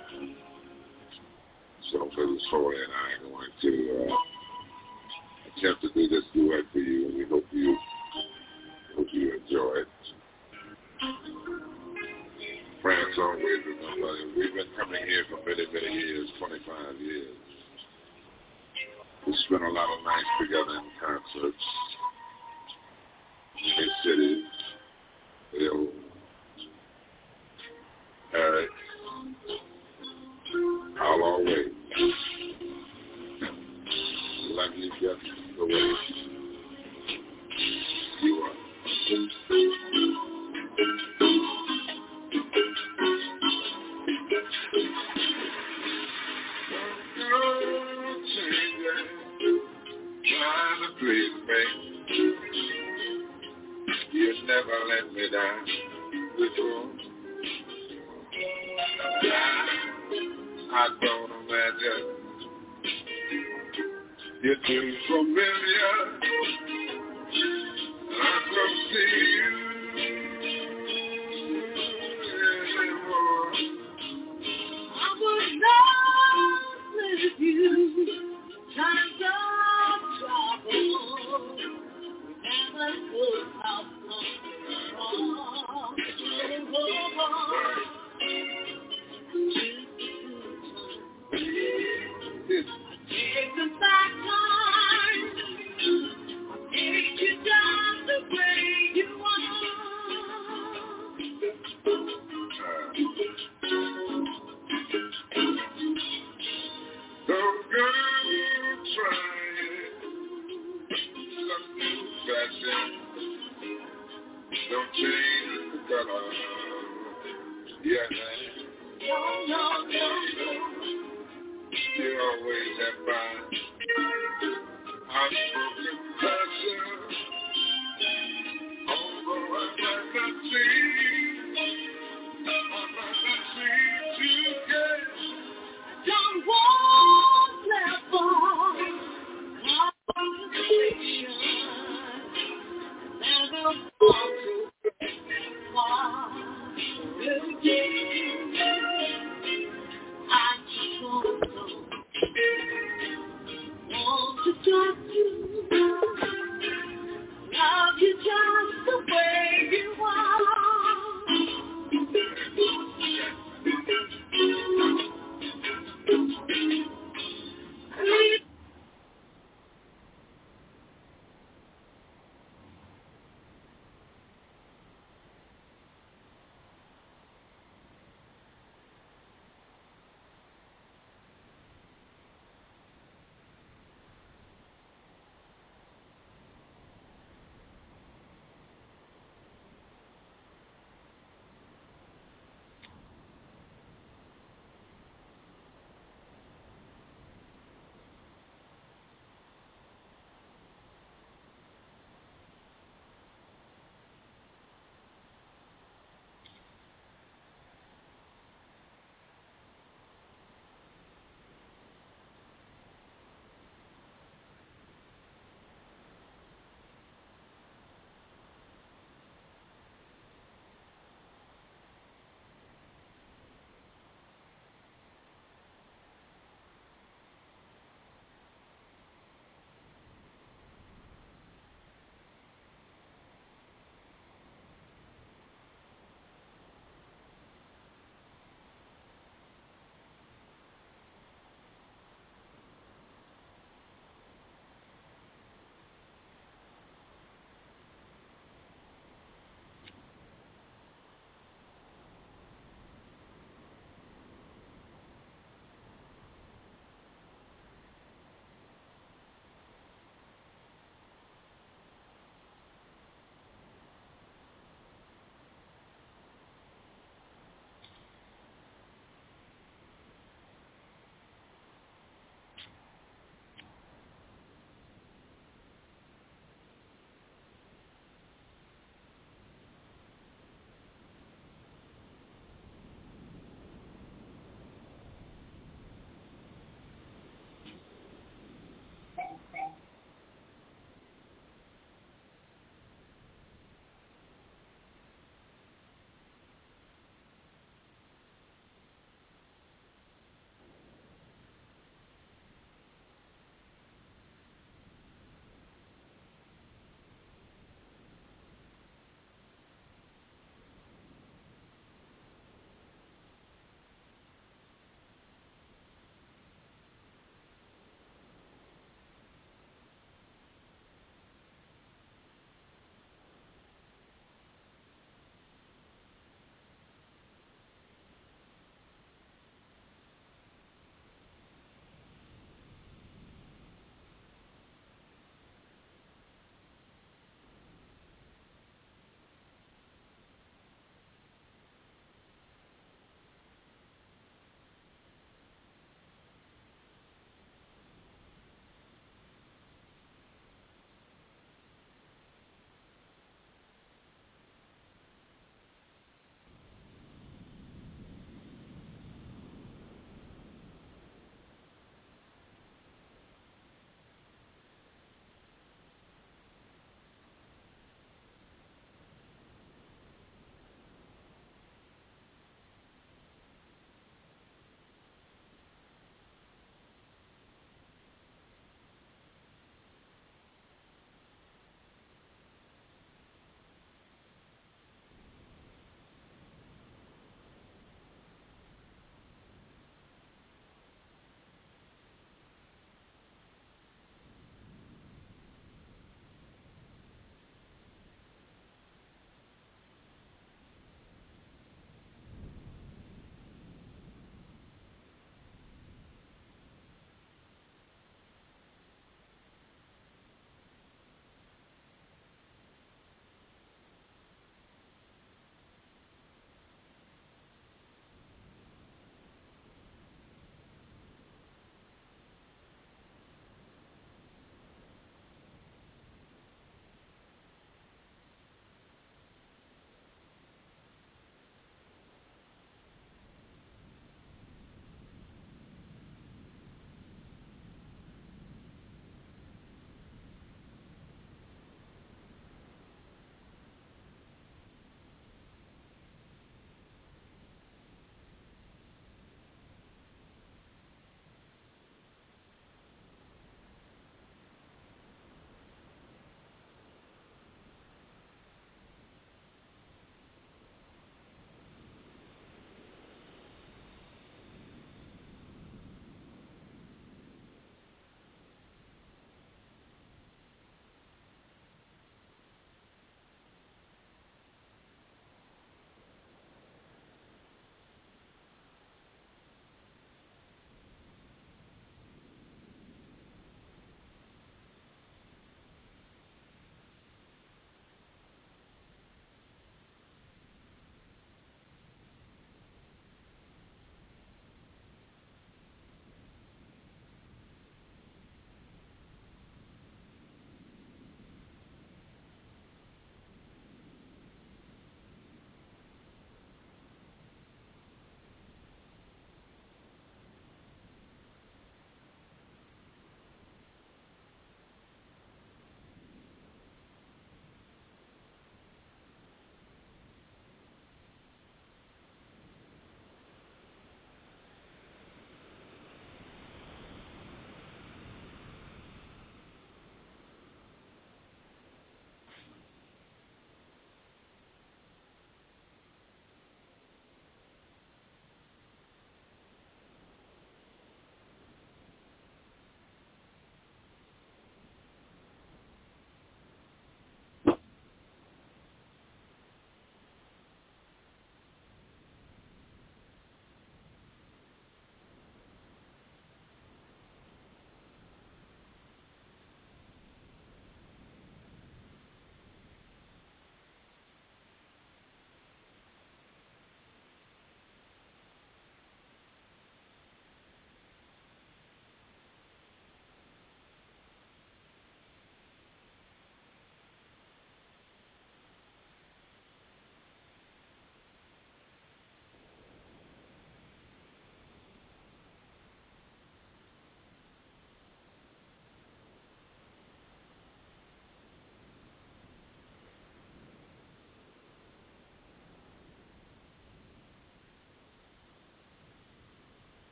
So Missus Foley and I are going to uh, attempt to do this duet for you, and we hope you hope you enjoy it. France always remember, we've been coming here for many, many years, twenty-five years. We spent a lot of nights together in concerts, in cities, Bill, Eric, I'll always love you just the way you are. Trying to please me, you never let me down before. I don't imagine you're too familiar. I don't see you anymore. I would not let you times of trouble. Never could have come wrong. Take the back time. Take you down the way you are. So good, try it. Some new fashion. Don't change the color. Yeah, man. No, no, no, no. You always have fun. Unspoken passion. Although I might not see, I might not see you get. Don't want never conversation. Never want to want again. I just want to want to talk to you, love you just the way